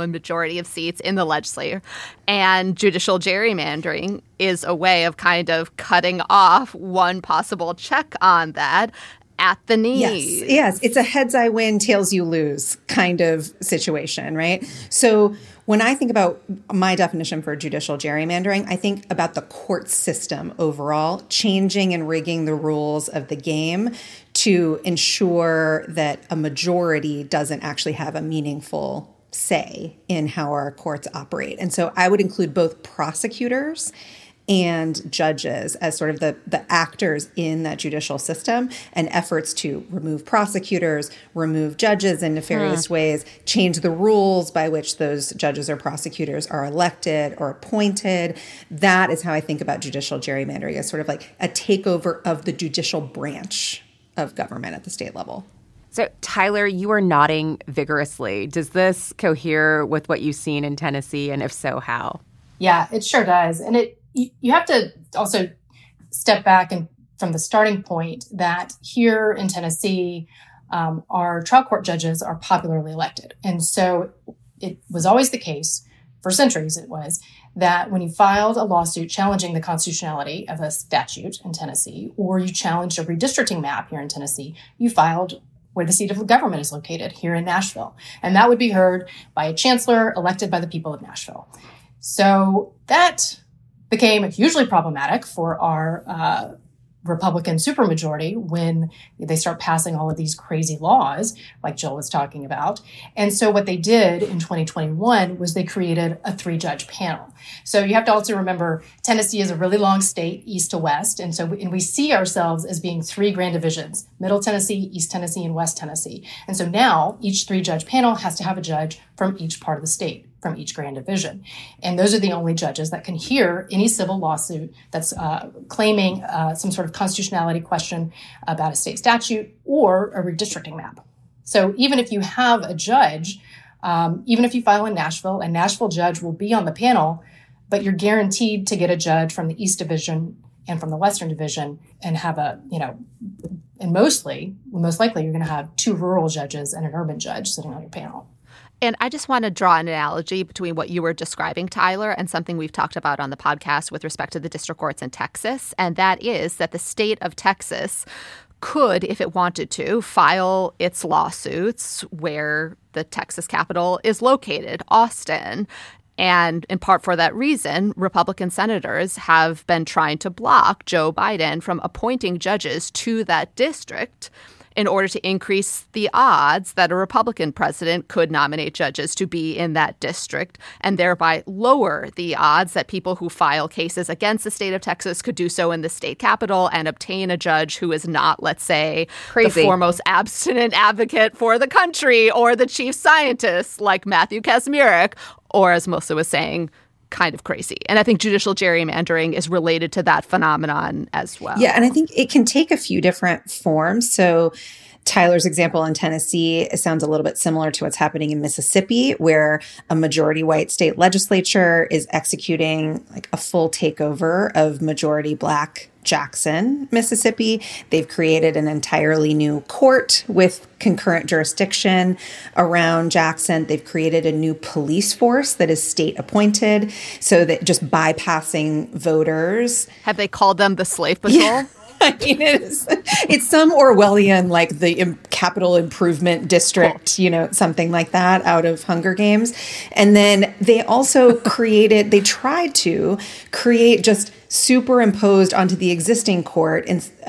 majority of seats in the legislature. And judicial gerrymandering is a way of kind of cutting off one possible check on that at the knees. Yes. It's a heads I win, tails you lose kind of situation, right? So when I think about my definition for judicial gerrymandering, I think about the court system overall, changing and rigging the rules of the game to ensure that a majority doesn't actually have a meaningful say in how our courts operate. And so I would include both prosecutors and judges as sort of the actors in that judicial system, and efforts to remove prosecutors, remove judges in nefarious ways, change the rules by which those judges or prosecutors are elected or appointed. That is how I think about judicial gerrymandering, as sort of like a takeover of the judicial branch of government at the state level. So, Tyler, you are nodding vigorously. Does this cohere with what you've seen in Tennessee? And if so, how? Yeah, it sure does. And you have to also step back and from the starting point that here in Tennessee, our trial court judges are popularly elected. And so it was always the case, for centuries it was, that when you filed a lawsuit challenging the constitutionality of a statute in Tennessee, or you challenged a redistricting map here in Tennessee, you filed where the seat of government is located, here in Nashville. And that would be heard by a chancellor elected by the people of Nashville. So that became hugely problematic for our Republican supermajority when they start passing all of these crazy laws, like Jill was talking about. And so what they did in 2021 was they created a 3-judge panel. So you have to also remember, Tennessee is a really long state, east to west. And so we see ourselves as being 3 grand divisions: Middle Tennessee, East Tennessee, and West Tennessee. And so now each 3-judge panel has to have a judge from each part of the state, from each grand division. And those are the only judges that can hear any civil lawsuit that's claiming some sort of constitutionality question about a state statute or a redistricting map. So even if you have a judge, even if you file in Nashville, a Nashville judge will be on the panel, but you're guaranteed to get a judge from the East Division and from the Western Division, and have and most likely you're going to have 2 rural judges and an urban judge sitting on your panel. And I just want to draw an analogy between what you were describing, Tyler, and something we've talked about on the podcast with respect to the district courts in Texas. And that is that the state of Texas could, if it wanted to, file its lawsuits where the Texas capital is located, Austin. And in part for that reason, Republican senators have been trying to block Joe Biden from appointing judges to that district in order to increase the odds that a Republican president could nominate judges to be in that district, and thereby lower the odds that people who file cases against the state of Texas could do so in the state capitol and obtain a judge who is not, let's say, the foremost abstinent advocate for the country or the chief scientist like Matthew Kacsmaryk, or as Melissa was saying, kind of crazy. And I think judicial gerrymandering is related to that phenomenon as well. Yeah, and I think it can take a few different forms. So Tyler's example in Tennessee sounds a little bit similar to what's happening in Mississippi, where a majority white state legislature is executing like a full takeover of majority black Jackson, Mississippi. They've created an entirely new court with concurrent jurisdiction around Jackson. They've created a new police force that is state appointed, so that just bypassing voters. Have they called them the Slave Patrol? Yeah. I mean, it's some Orwellian, like the Capital Improvement District, something like that out of Hunger Games. And then they also they tried to create just superimposed onto the existing court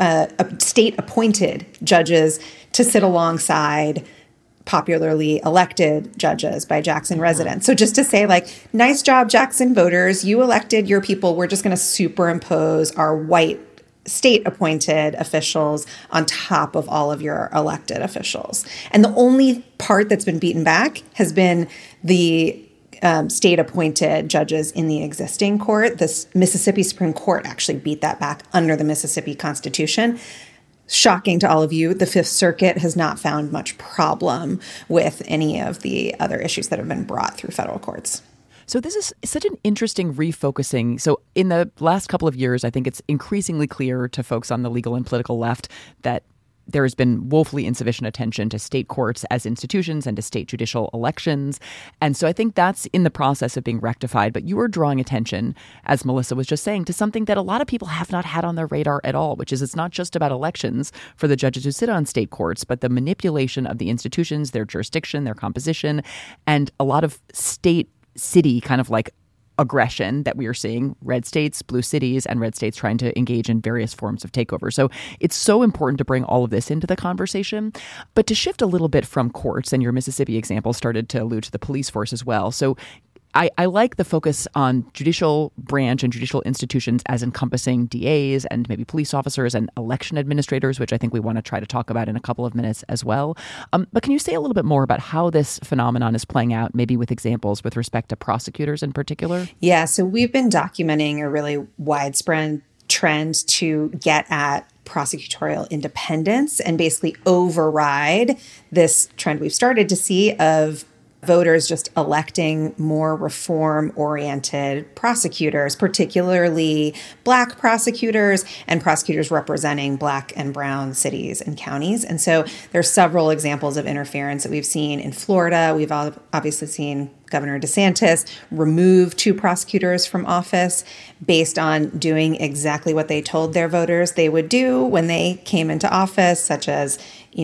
state-appointed judges to sit alongside popularly elected judges by Jackson residents. So just to say, nice job, Jackson voters, you elected your people. We're just going to superimpose our white state-appointed officials on top of all of your elected officials. And the only part that's been beaten back has been the state-appointed judges in the existing court. The Mississippi Supreme Court actually beat that back under the Mississippi Constitution. Shocking to all of you, the Fifth Circuit has not found much problem with any of the other issues that have been brought through federal courts. So this is such an interesting refocusing. So in the last couple of years, I think it's increasingly clear to folks on the legal and political left that there has been woefully insufficient attention to state courts as institutions and to state judicial elections. And so I think that's in the process of being rectified. But you are drawing attention, as Melissa was just saying, to something that a lot of people have not had on their radar at all, which is it's not just about elections for the judges who sit on state courts, but the manipulation of the institutions, their jurisdiction, their composition, and a lot of state-city kind of like aggression that we are seeing, red states, blue cities, and red states trying to engage in various forms of takeover. So it's so important to bring all of this into the conversation. But to shift a little bit from courts, and your Mississippi example started to allude to the police force as well. So I like the focus on judicial branch and judicial institutions as encompassing DAs and maybe police officers and election administrators, which I think we want to try to talk about in a couple of minutes as well. But can you say a little bit more about how this phenomenon is playing out, maybe with examples with respect to prosecutors in particular? Yeah, so we've been documenting a really widespread trend to get at prosecutorial independence and basically override this trend we've started to see of voters just electing more reform-oriented prosecutors, particularly Black prosecutors and prosecutors representing Black and brown cities and counties. And so there's several examples of interference that we've seen in Florida. We've obviously seen Governor DeSantis remove 2 prosecutors from office based on doing exactly what they told their voters they would do when they came into office, such as,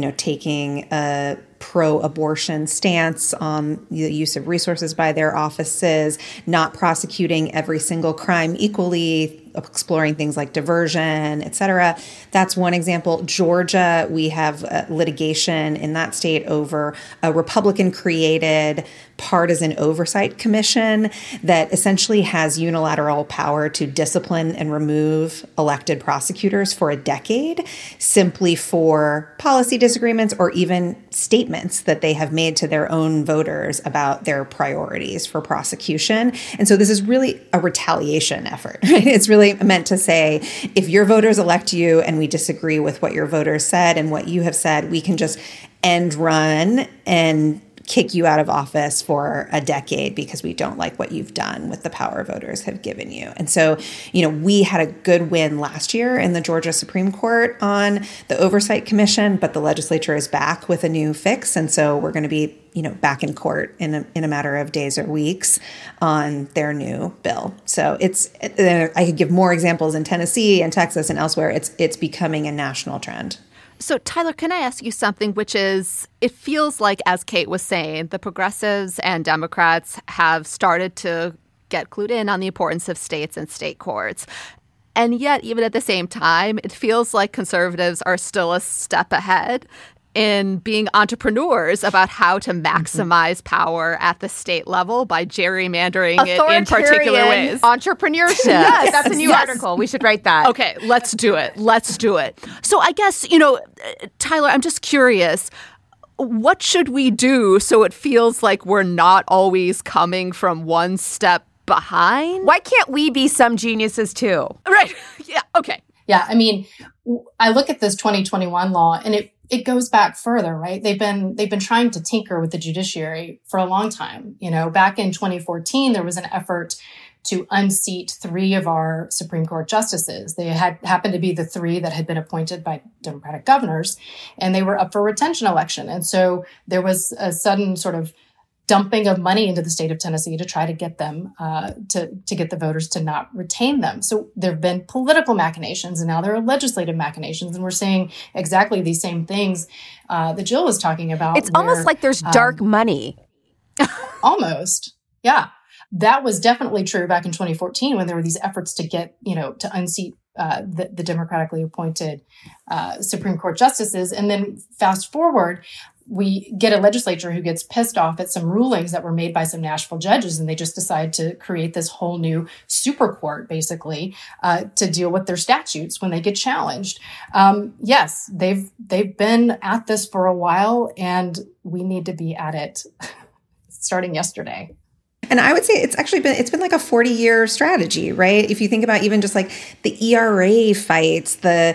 taking a pro-abortion stance on the use of resources by their offices, not prosecuting every single crime equally, exploring things like diversion, et cetera. That's one example. Georgia, we have litigation in that state over a Republican-created partisan oversight commission that essentially has unilateral power to discipline and remove elected prosecutors for a decade simply for policy disagreements or even statements that they have made to their own voters about their priorities for prosecution. And so this is really a retaliation effort, right? It's really meant to say, if your voters elect you and we disagree with what your voters said and what you have said, we can just end run and kick you out of office for a decade because we don't like what you've done with the power voters have given you. And so, we had a good win last year in the Georgia Supreme Court on the Oversight Commission, but the legislature is back with a new fix. And so we're going to be, back in court in a matter of days or weeks on their new bill. So I could give more examples in Tennessee and Texas and elsewhere. It's becoming a national trend. So, Tyler, can I ask you something, which is, it feels like, as Kate was saying, the progressives and Democrats have started to get clued in on the importance of states and state courts. And yet, even at the same time, it feels like conservatives are still a step ahead in being entrepreneurs about how to maximize power at the state level by gerrymandering it in particular ways. Entrepreneurship. Yes, that's a new article. We should write that. Okay, let's do it. So I guess, Tyler, I'm just curious, what should we do so it feels like we're not always coming from one step behind? Why can't we be some geniuses too? Right. Yeah. Okay. Yeah. I mean, I look at this 2021 law and it goes back further, right? They've been trying to tinker with the judiciary for a long time. Back in 2014, there was an effort to unseat 3 of our Supreme Court justices. They happened to be the 3 that had been appointed by Democratic governors, and they were up for retention election. And so there was a sudden sort of dumping of money into the state of Tennessee to try to get them, to get the voters to not retain them. So there have been political machinations, and now there are legislative machinations, and we're seeing exactly these same things that Jill was talking about. It's almost like there's dark money. Almost, yeah. That was definitely true back in 2014 when there were these efforts to get, to unseat the democratically appointed Supreme Court justices. And then fast forward, we get a legislature who gets pissed off at some rulings that were made by some Nashville judges, and they just decide to create this whole new super court, basically, to deal with their statutes when they get challenged. Yes, they've been at this for a while, and we need to be at it starting yesterday. And I would say it's been like a 40-year strategy, right? If you think about even just like the ERA fights, the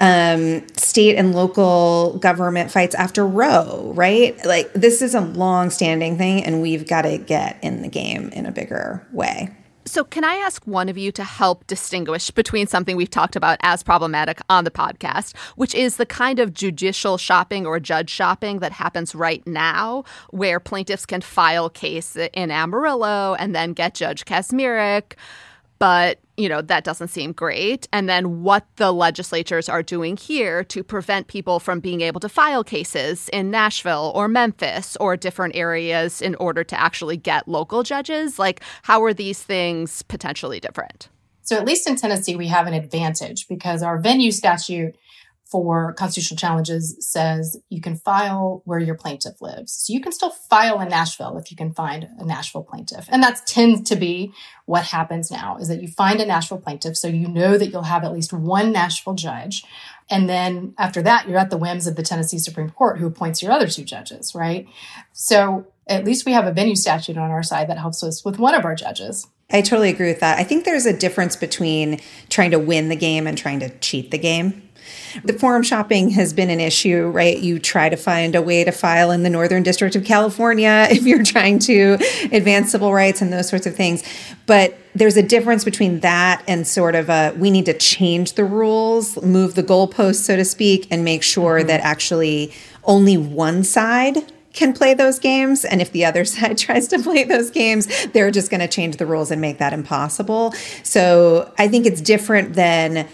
state and local government fights after Roe, right? Like this is a long-standing thing, and we've got to get in the game in a bigger way. So can I ask one of you to help distinguish between something we've talked about as problematic on the podcast, which is the kind of judicial shopping or judge shopping that happens right now, where plaintiffs can file case in Amarillo and then get Judge Kacsmaryk, but, that doesn't seem great. And then what the legislatures are doing here to prevent people from being able to file cases in Nashville or Memphis or different areas in order to actually get local judges. Like, how are these things potentially different? So at least in Tennessee, we have an advantage because our venue statute for constitutional challenges says you can file where your plaintiff lives. So you can still file in Nashville if you can find a Nashville plaintiff. And that tends to be what happens now, is that you find a Nashville plaintiff, so you know that you'll have at least one Nashville judge. And then after that, you're at the whims of the Tennessee Supreme Court, who appoints your other two judges, right? So at least we have a venue statute on our side that helps us with one of our judges. I totally agree with that. I think there's a difference between trying to win the game and trying to cheat the game. The forum shopping has been an issue, right? You try to find a way to file in the Northern District of California if you're trying to advance civil rights and those sorts of things. But there's a difference between that and sort of we need to change the rules, move the goalposts, so to speak, and make sure that actually only one side can play those games. And if the other side tries to play those games, they're just going to change the rules and make that impossible. So I think it's different than,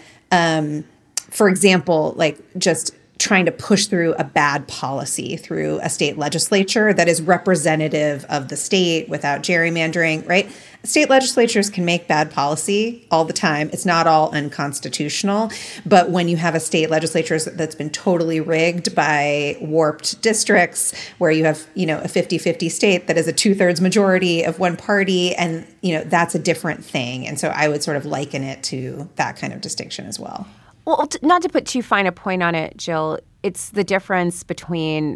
for example, like just trying to push through a bad policy through a state legislature that is representative of the state without gerrymandering, right? State legislatures can make bad policy all the time. It's not all unconstitutional. But when you have a state legislature that's been totally rigged by warped districts, where you have, a 50-50 state that is a 2/3 majority of one party, and, that's a different thing. And so I would sort of liken it to that kind of distinction as well. Well, not to put too fine a point on it, Jill, it's the difference between,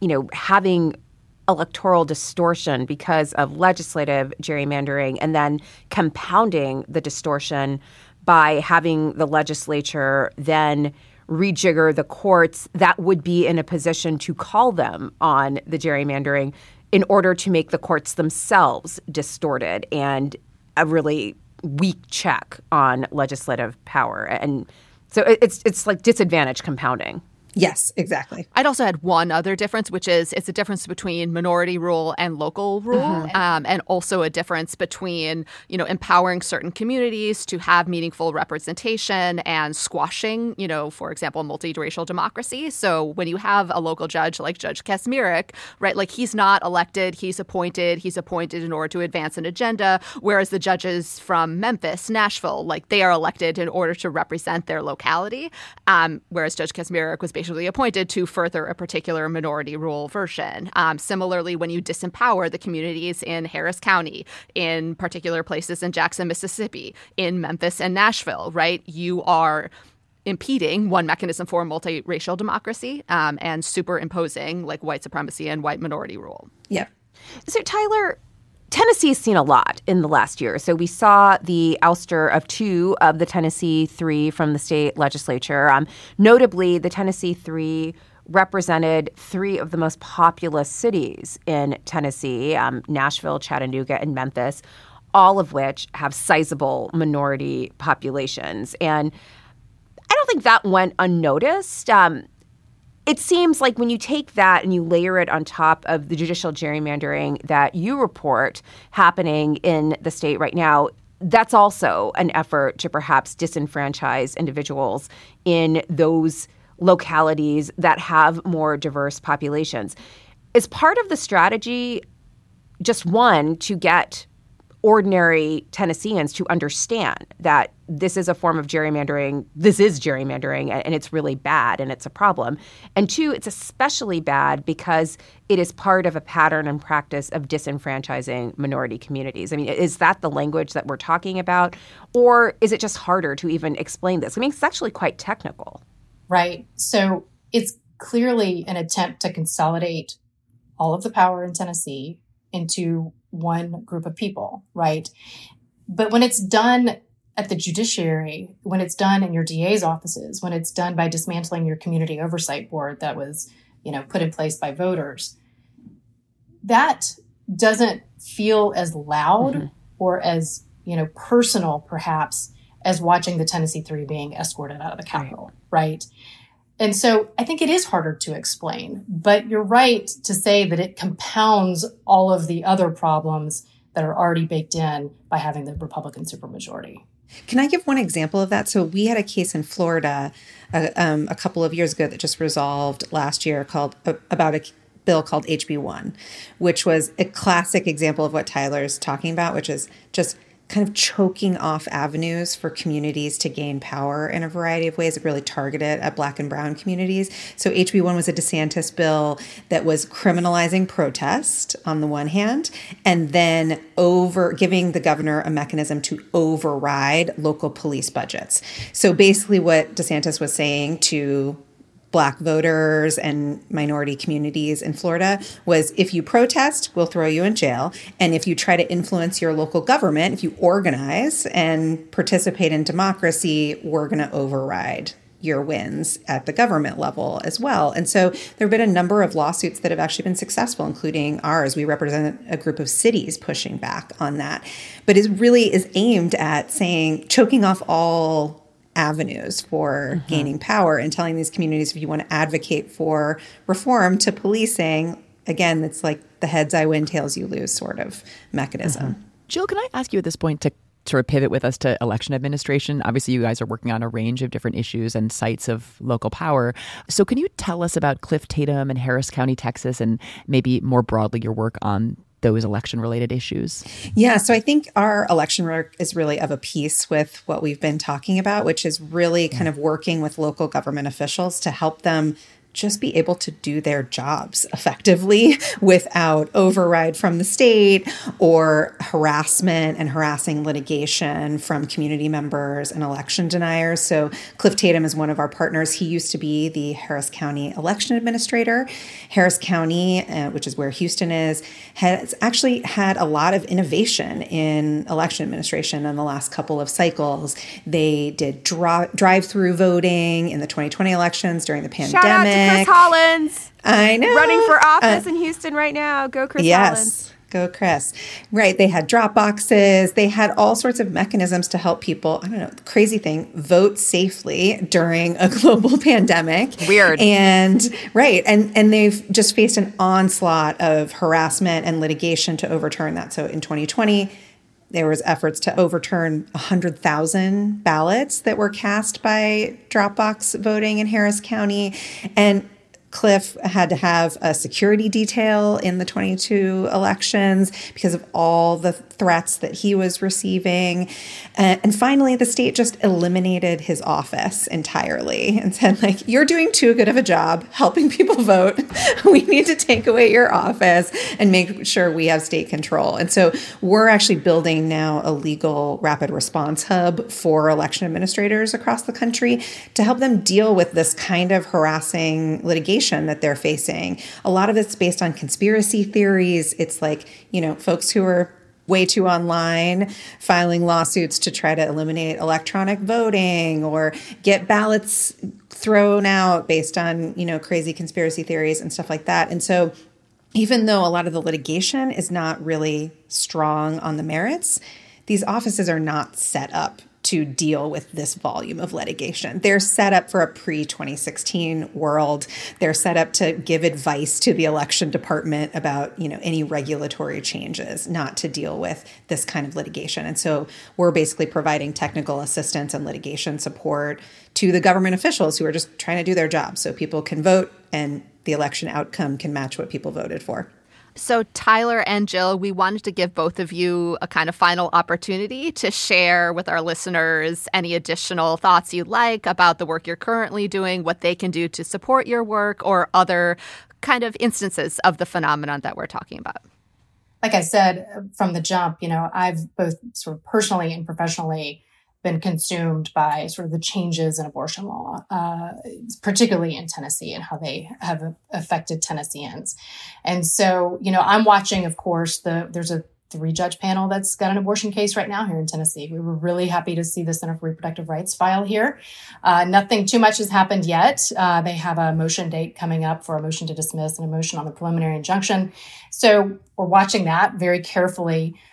having electoral distortion because of legislative gerrymandering and then compounding the distortion by having the legislature then rejigger the courts that would be in a position to call them on the gerrymandering in order to make the courts themselves distorted and a really weak check on legislative power. And so it's like disadvantage compounding. Yes, exactly. I'd also add one other difference, which is it's a difference between minority rule and local rule, and also a difference between, empowering certain communities to have meaningful representation and squashing, for example, multiracial democracy. So when you have a local judge like Judge Kacsmaryk, right, like he's not elected, he's appointed in order to advance an agenda, whereas the judges from Memphis, Nashville, like they are elected in order to represent their locality, whereas Judge Kacsmaryk was basically appointed to further a particular minority rule version. Similarly, when you disempower the communities in Harris County, in particular places in Jackson, Mississippi, in Memphis and Nashville, right, you are impeding one mechanism for multiracial democracy and superimposing like white supremacy and white minority rule. Yeah. So, Tyler, Tennessee's seen a lot in the last year. So we saw the ouster of 2 of the Tennessee 3 from the state legislature. Notably, the Tennessee 3 represented 3 of the most populous cities in Tennessee, Nashville, Chattanooga, and Memphis, all of which have sizable minority populations. And I don't think that went unnoticed. It seems like when you take that and you layer it on top of the judicial gerrymandering that you report happening in the state right now, that's also an effort to perhaps disenfranchise individuals in those localities that have more diverse populations. Is part of the strategy just one, to get ordinary Tennesseans to understand that this is a form of gerrymandering, and it's really bad and it's a problem. And 2, it's especially bad because it is part of a pattern and practice of disenfranchising minority communities. I mean, is that the language that we're talking about? Or is it just harder to even explain this? I mean, it's actually quite technical. Right. So it's clearly an attempt to consolidate all of the power in Tennessee into one group of people, right? But when it's done at the judiciary, when it's done in your DA's offices, when it's done by dismantling your community oversight board that was, put in place by voters, that doesn't feel as loud or as, personal perhaps as watching the Tennessee Three being escorted out of the Capitol, right? And so I think it is harder to explain, but you're right to say that it compounds all of the other problems that are already baked in by having the Republican supermajority. Can I give one example of that? So we had a case in Florida a couple of years ago that just resolved last year about a bill called HB1, which was a classic example of what Tyler's talking about, which is just kind of choking off avenues for communities to gain power in a variety of ways. It really targeted at Black and brown communities. So HB1 was a DeSantis bill that was criminalizing protest on the one hand, and then giving the governor a mechanism to override local police budgets. So basically what DeSantis was saying to Black voters and minority communities in Florida was, if you protest, we'll throw you in jail. And if you try to influence your local government, if you organize and participate in democracy, we're going to override your wins at the government level as well. And so there have been a number of lawsuits that have actually been successful, including ours. We represent a group of cities pushing back on that. But it really is aimed at choking off all avenues for gaining power and telling these communities, if you want to advocate for reform to policing, again, it's like the heads I win, tails you lose sort of mechanism. Jill, can I ask you at this point to sort of pivot with us to election administration? Obviously, you guys are working on a range of different issues and sites of local power. So can you tell us about Cliff Tatum and Harris County, Texas, and maybe more broadly your work on those election-related issues? Yeah, so I think our election work is really of a piece with what we've been talking about, which is really kind of working with local government officials to help them just be able to do their jobs effectively without override from the state or harassment and harassing litigation from community members and election deniers. So Cliff Tatum is one of our partners. He used to be the Harris County election administrator. Harris County, which is where Houston is, has actually had a lot of innovation in election administration in the last couple of cycles. They did drive-through voting in the 2020 elections during the pandemic. Shout out to Chris Hollins. I know. Running for office in Houston right now. Go Chris Hollins. Go Chris. Right. They had drop boxes. They had all sorts of mechanisms to help people, crazy thing, vote safely during a global pandemic. Weird. And they've just faced an onslaught of harassment and litigation to overturn that. So in 2020, there was efforts to overturn 100,000 ballots that were cast by Dropbox voting in Harris County. And Cliff had to have a security detail in the 22 elections because of all the threats that he was receiving. And finally, the state just eliminated his office entirely and said, you're doing too good of a job helping people vote. We need to take away your office and make sure we have state control. And so we're actually building now a legal rapid response hub for election administrators across the country to help them deal with this kind of harassing litigation that they're facing. A lot of it's based on conspiracy theories. It's folks who are way too online filing lawsuits to try to eliminate electronic voting or get ballots thrown out based on, crazy conspiracy theories and stuff like that. And so even though a lot of the litigation is not really strong on the merits, these offices are not set up to deal with this volume of litigation. They're set up for a pre-2016 world. They're set up to give advice to the election department about, any regulatory changes, not to deal with this kind of litigation. And so we're basically providing technical assistance and litigation support to the government officials who are just trying to do their job so people can vote and the election outcome can match what people voted for. So Tyler and Jill, we wanted to give both of you a kind of final opportunity to share with our listeners any additional thoughts you'd like about the work you're currently doing, what they can do to support your work, or other kind of instances of the phenomenon that we're talking about. Like I said from the jump, I've both sort of personally and professionally been consumed by sort of the changes in abortion law, particularly in Tennessee, and how they have affected Tennesseans. And so, I'm watching, of course, there's a 3-judge panel that's got an abortion case right now here in Tennessee. We were really happy to see the Center for Reproductive Rights file here. Nothing too much has happened yet. They have a motion date coming up for a motion to dismiss and a motion on the preliminary injunction. So we're watching that very carefully.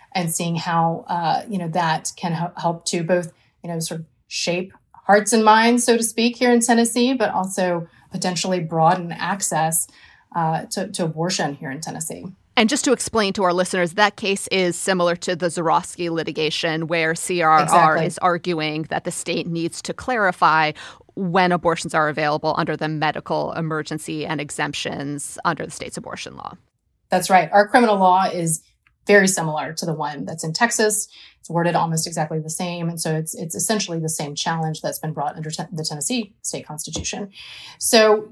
and seeing how, that can help to both, sort of shape hearts and minds, so to speak, here in Tennessee, but also potentially broaden access to abortion here in Tennessee. And just to explain to our listeners, that case is similar to the Zurawski litigation, where CRR is arguing that the state needs to clarify when abortions are available under the medical emergency and exemptions under the state's abortion law. That's right. Our criminal law is very similar to the one that's in Texas. It's worded almost exactly the same. And so it's essentially the same challenge that's been brought under the Tennessee state constitution. So,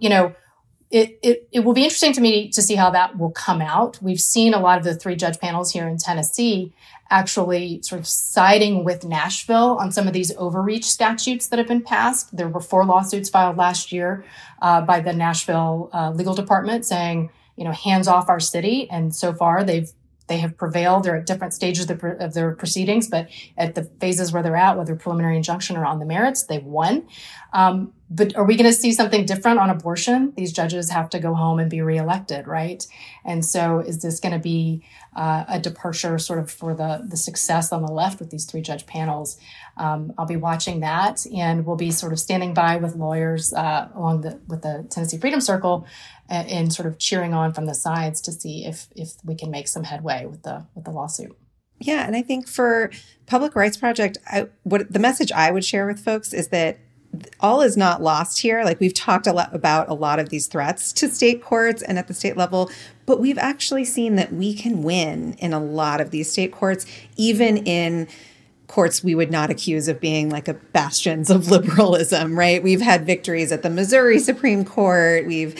it will be interesting to me to see how that will come out. We've seen a lot of the 3-judge panels here in Tennessee actually sort of siding with Nashville on some of these overreach statutes that have been passed. There were 4 lawsuits filed last year by the Nashville legal department saying, hands off our city. And so far they have prevailed. They're at different stages of their proceedings, but at the phases where they're at, whether preliminary injunction or on the merits, they've won. But are we going to see something different on abortion? These judges have to go home and be reelected, right? And so is this going to be a departure sort of for the success on the left with these 3-judge panels? I'll be watching that, and we'll be sort of standing by with lawyers with the Tennessee Freedom Circle and sort of cheering on from the sides to see if we can make some headway with the lawsuit. Yeah, and I think for Public Rights Project, the message I would share with folks is that all is not lost here. Like, we've talked a lot about a lot of these threats to state courts and at the state level, but we've actually seen that we can win in a lot of these state courts, even in courts we would not accuse of being like a bastions of liberalism, right? We've had victories at the Missouri Supreme Court. We've,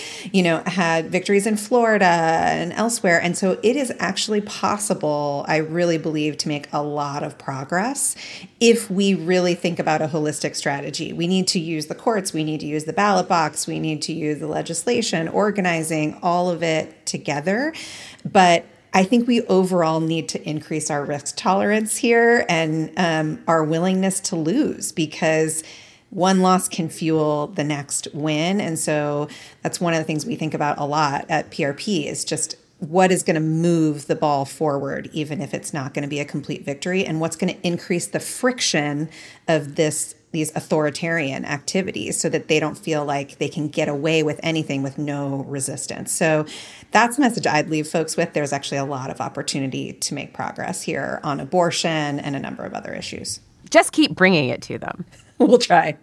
had victories in Florida and elsewhere. And so it is actually possible, I really believe, to make a lot of progress if we really think about a holistic strategy. We need to use the courts. We need to use the ballot box. We need to use the legislation, organizing, all of it together. But I think we overall need to increase our risk tolerance here and our willingness to lose, because one loss can fuel the next win. And so that's one of the things we think about a lot at PRP is just what is going to move the ball forward, even if it's not going to be a complete victory, and what's going to increase the friction of these authoritarian activities so that they don't feel like they can get away with anything with no resistance. So that's the message I'd leave folks with. There's actually a lot of opportunity to make progress here on abortion and a number of other issues. Just keep bringing it to them. We'll try.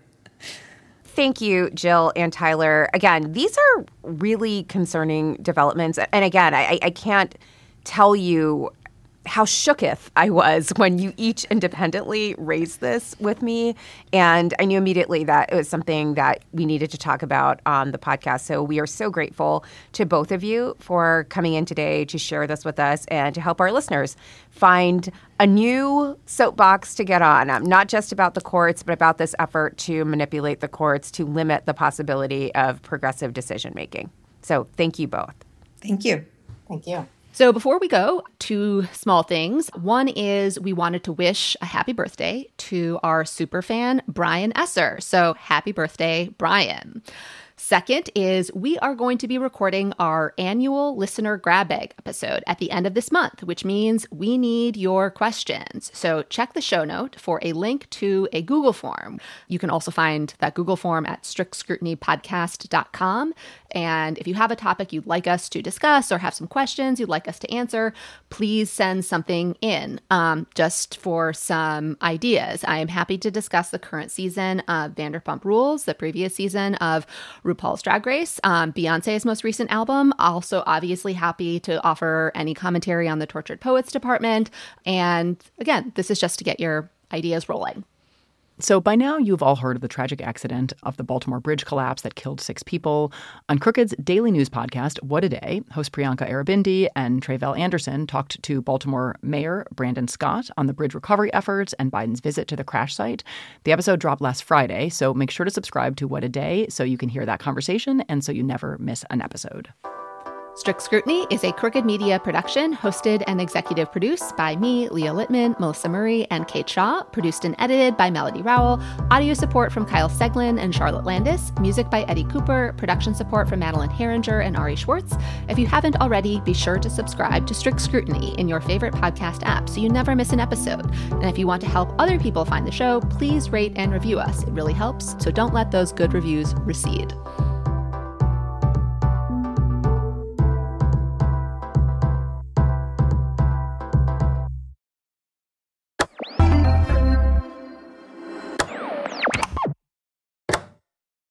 Thank you, Jill and Tyler. Again, these are really concerning developments. And again, I can't tell you how shooketh I was when you each independently raised this with me. And I knew immediately that it was something that we needed to talk about on the podcast. So we are so grateful to both of you for coming in today to share this with us and to help our listeners find a new soapbox to get on, not just about the courts, but about this effort to manipulate the courts to limit the possibility of progressive decision making. So thank you both. Thank you. Thank you. So before we go, 2 small things. One is we wanted to wish a happy birthday to our superfan, Brian Esser. So happy birthday, Brian. Second is we are going to be recording our annual listener grab bag episode at the end of this month, which means we need your questions. So check the show note for a link to a Google form. You can also find that Google form at strictscrutinypodcast.com. And if you have a topic you'd like us to discuss or have some questions you'd like us to answer, please send something in just for some ideas. I am happy to discuss the current season of Vanderpump Rules, the previous season of RuPaul's Drag Race, Beyonce's most recent album. Also, obviously happy to offer any commentary on the Tortured Poets Department. And again, this is just to get your ideas rolling. So by now, you've all heard of the tragic accident of the Baltimore Bridge collapse that killed 6 people. On Crooked's daily news podcast, What a Day, host Priyanka Aribindi and Tre'vell Anderson talked to Baltimore Mayor Brandon Scott on the bridge recovery efforts and Biden's visit to the crash site. The episode dropped last Friday, so make sure to subscribe to What a Day so you can hear that conversation and so you never miss an episode. Strict Scrutiny is a Crooked Media production, hosted and executive produced by me, Leah Littman, Melissa Murray, and Kate Shaw. Produced and edited by Melody Rowell. Audio support from Kyle Seglin and Charlotte Landis. Music by Eddie Cooper. Production support from Madeline Herringer and Ari Schwartz. If you haven't already, be sure to subscribe to Strict Scrutiny in your favorite podcast app so you never miss an episode. And if you want to help other people find the show, please rate and review us. It really helps, so don't let those good reviews recede.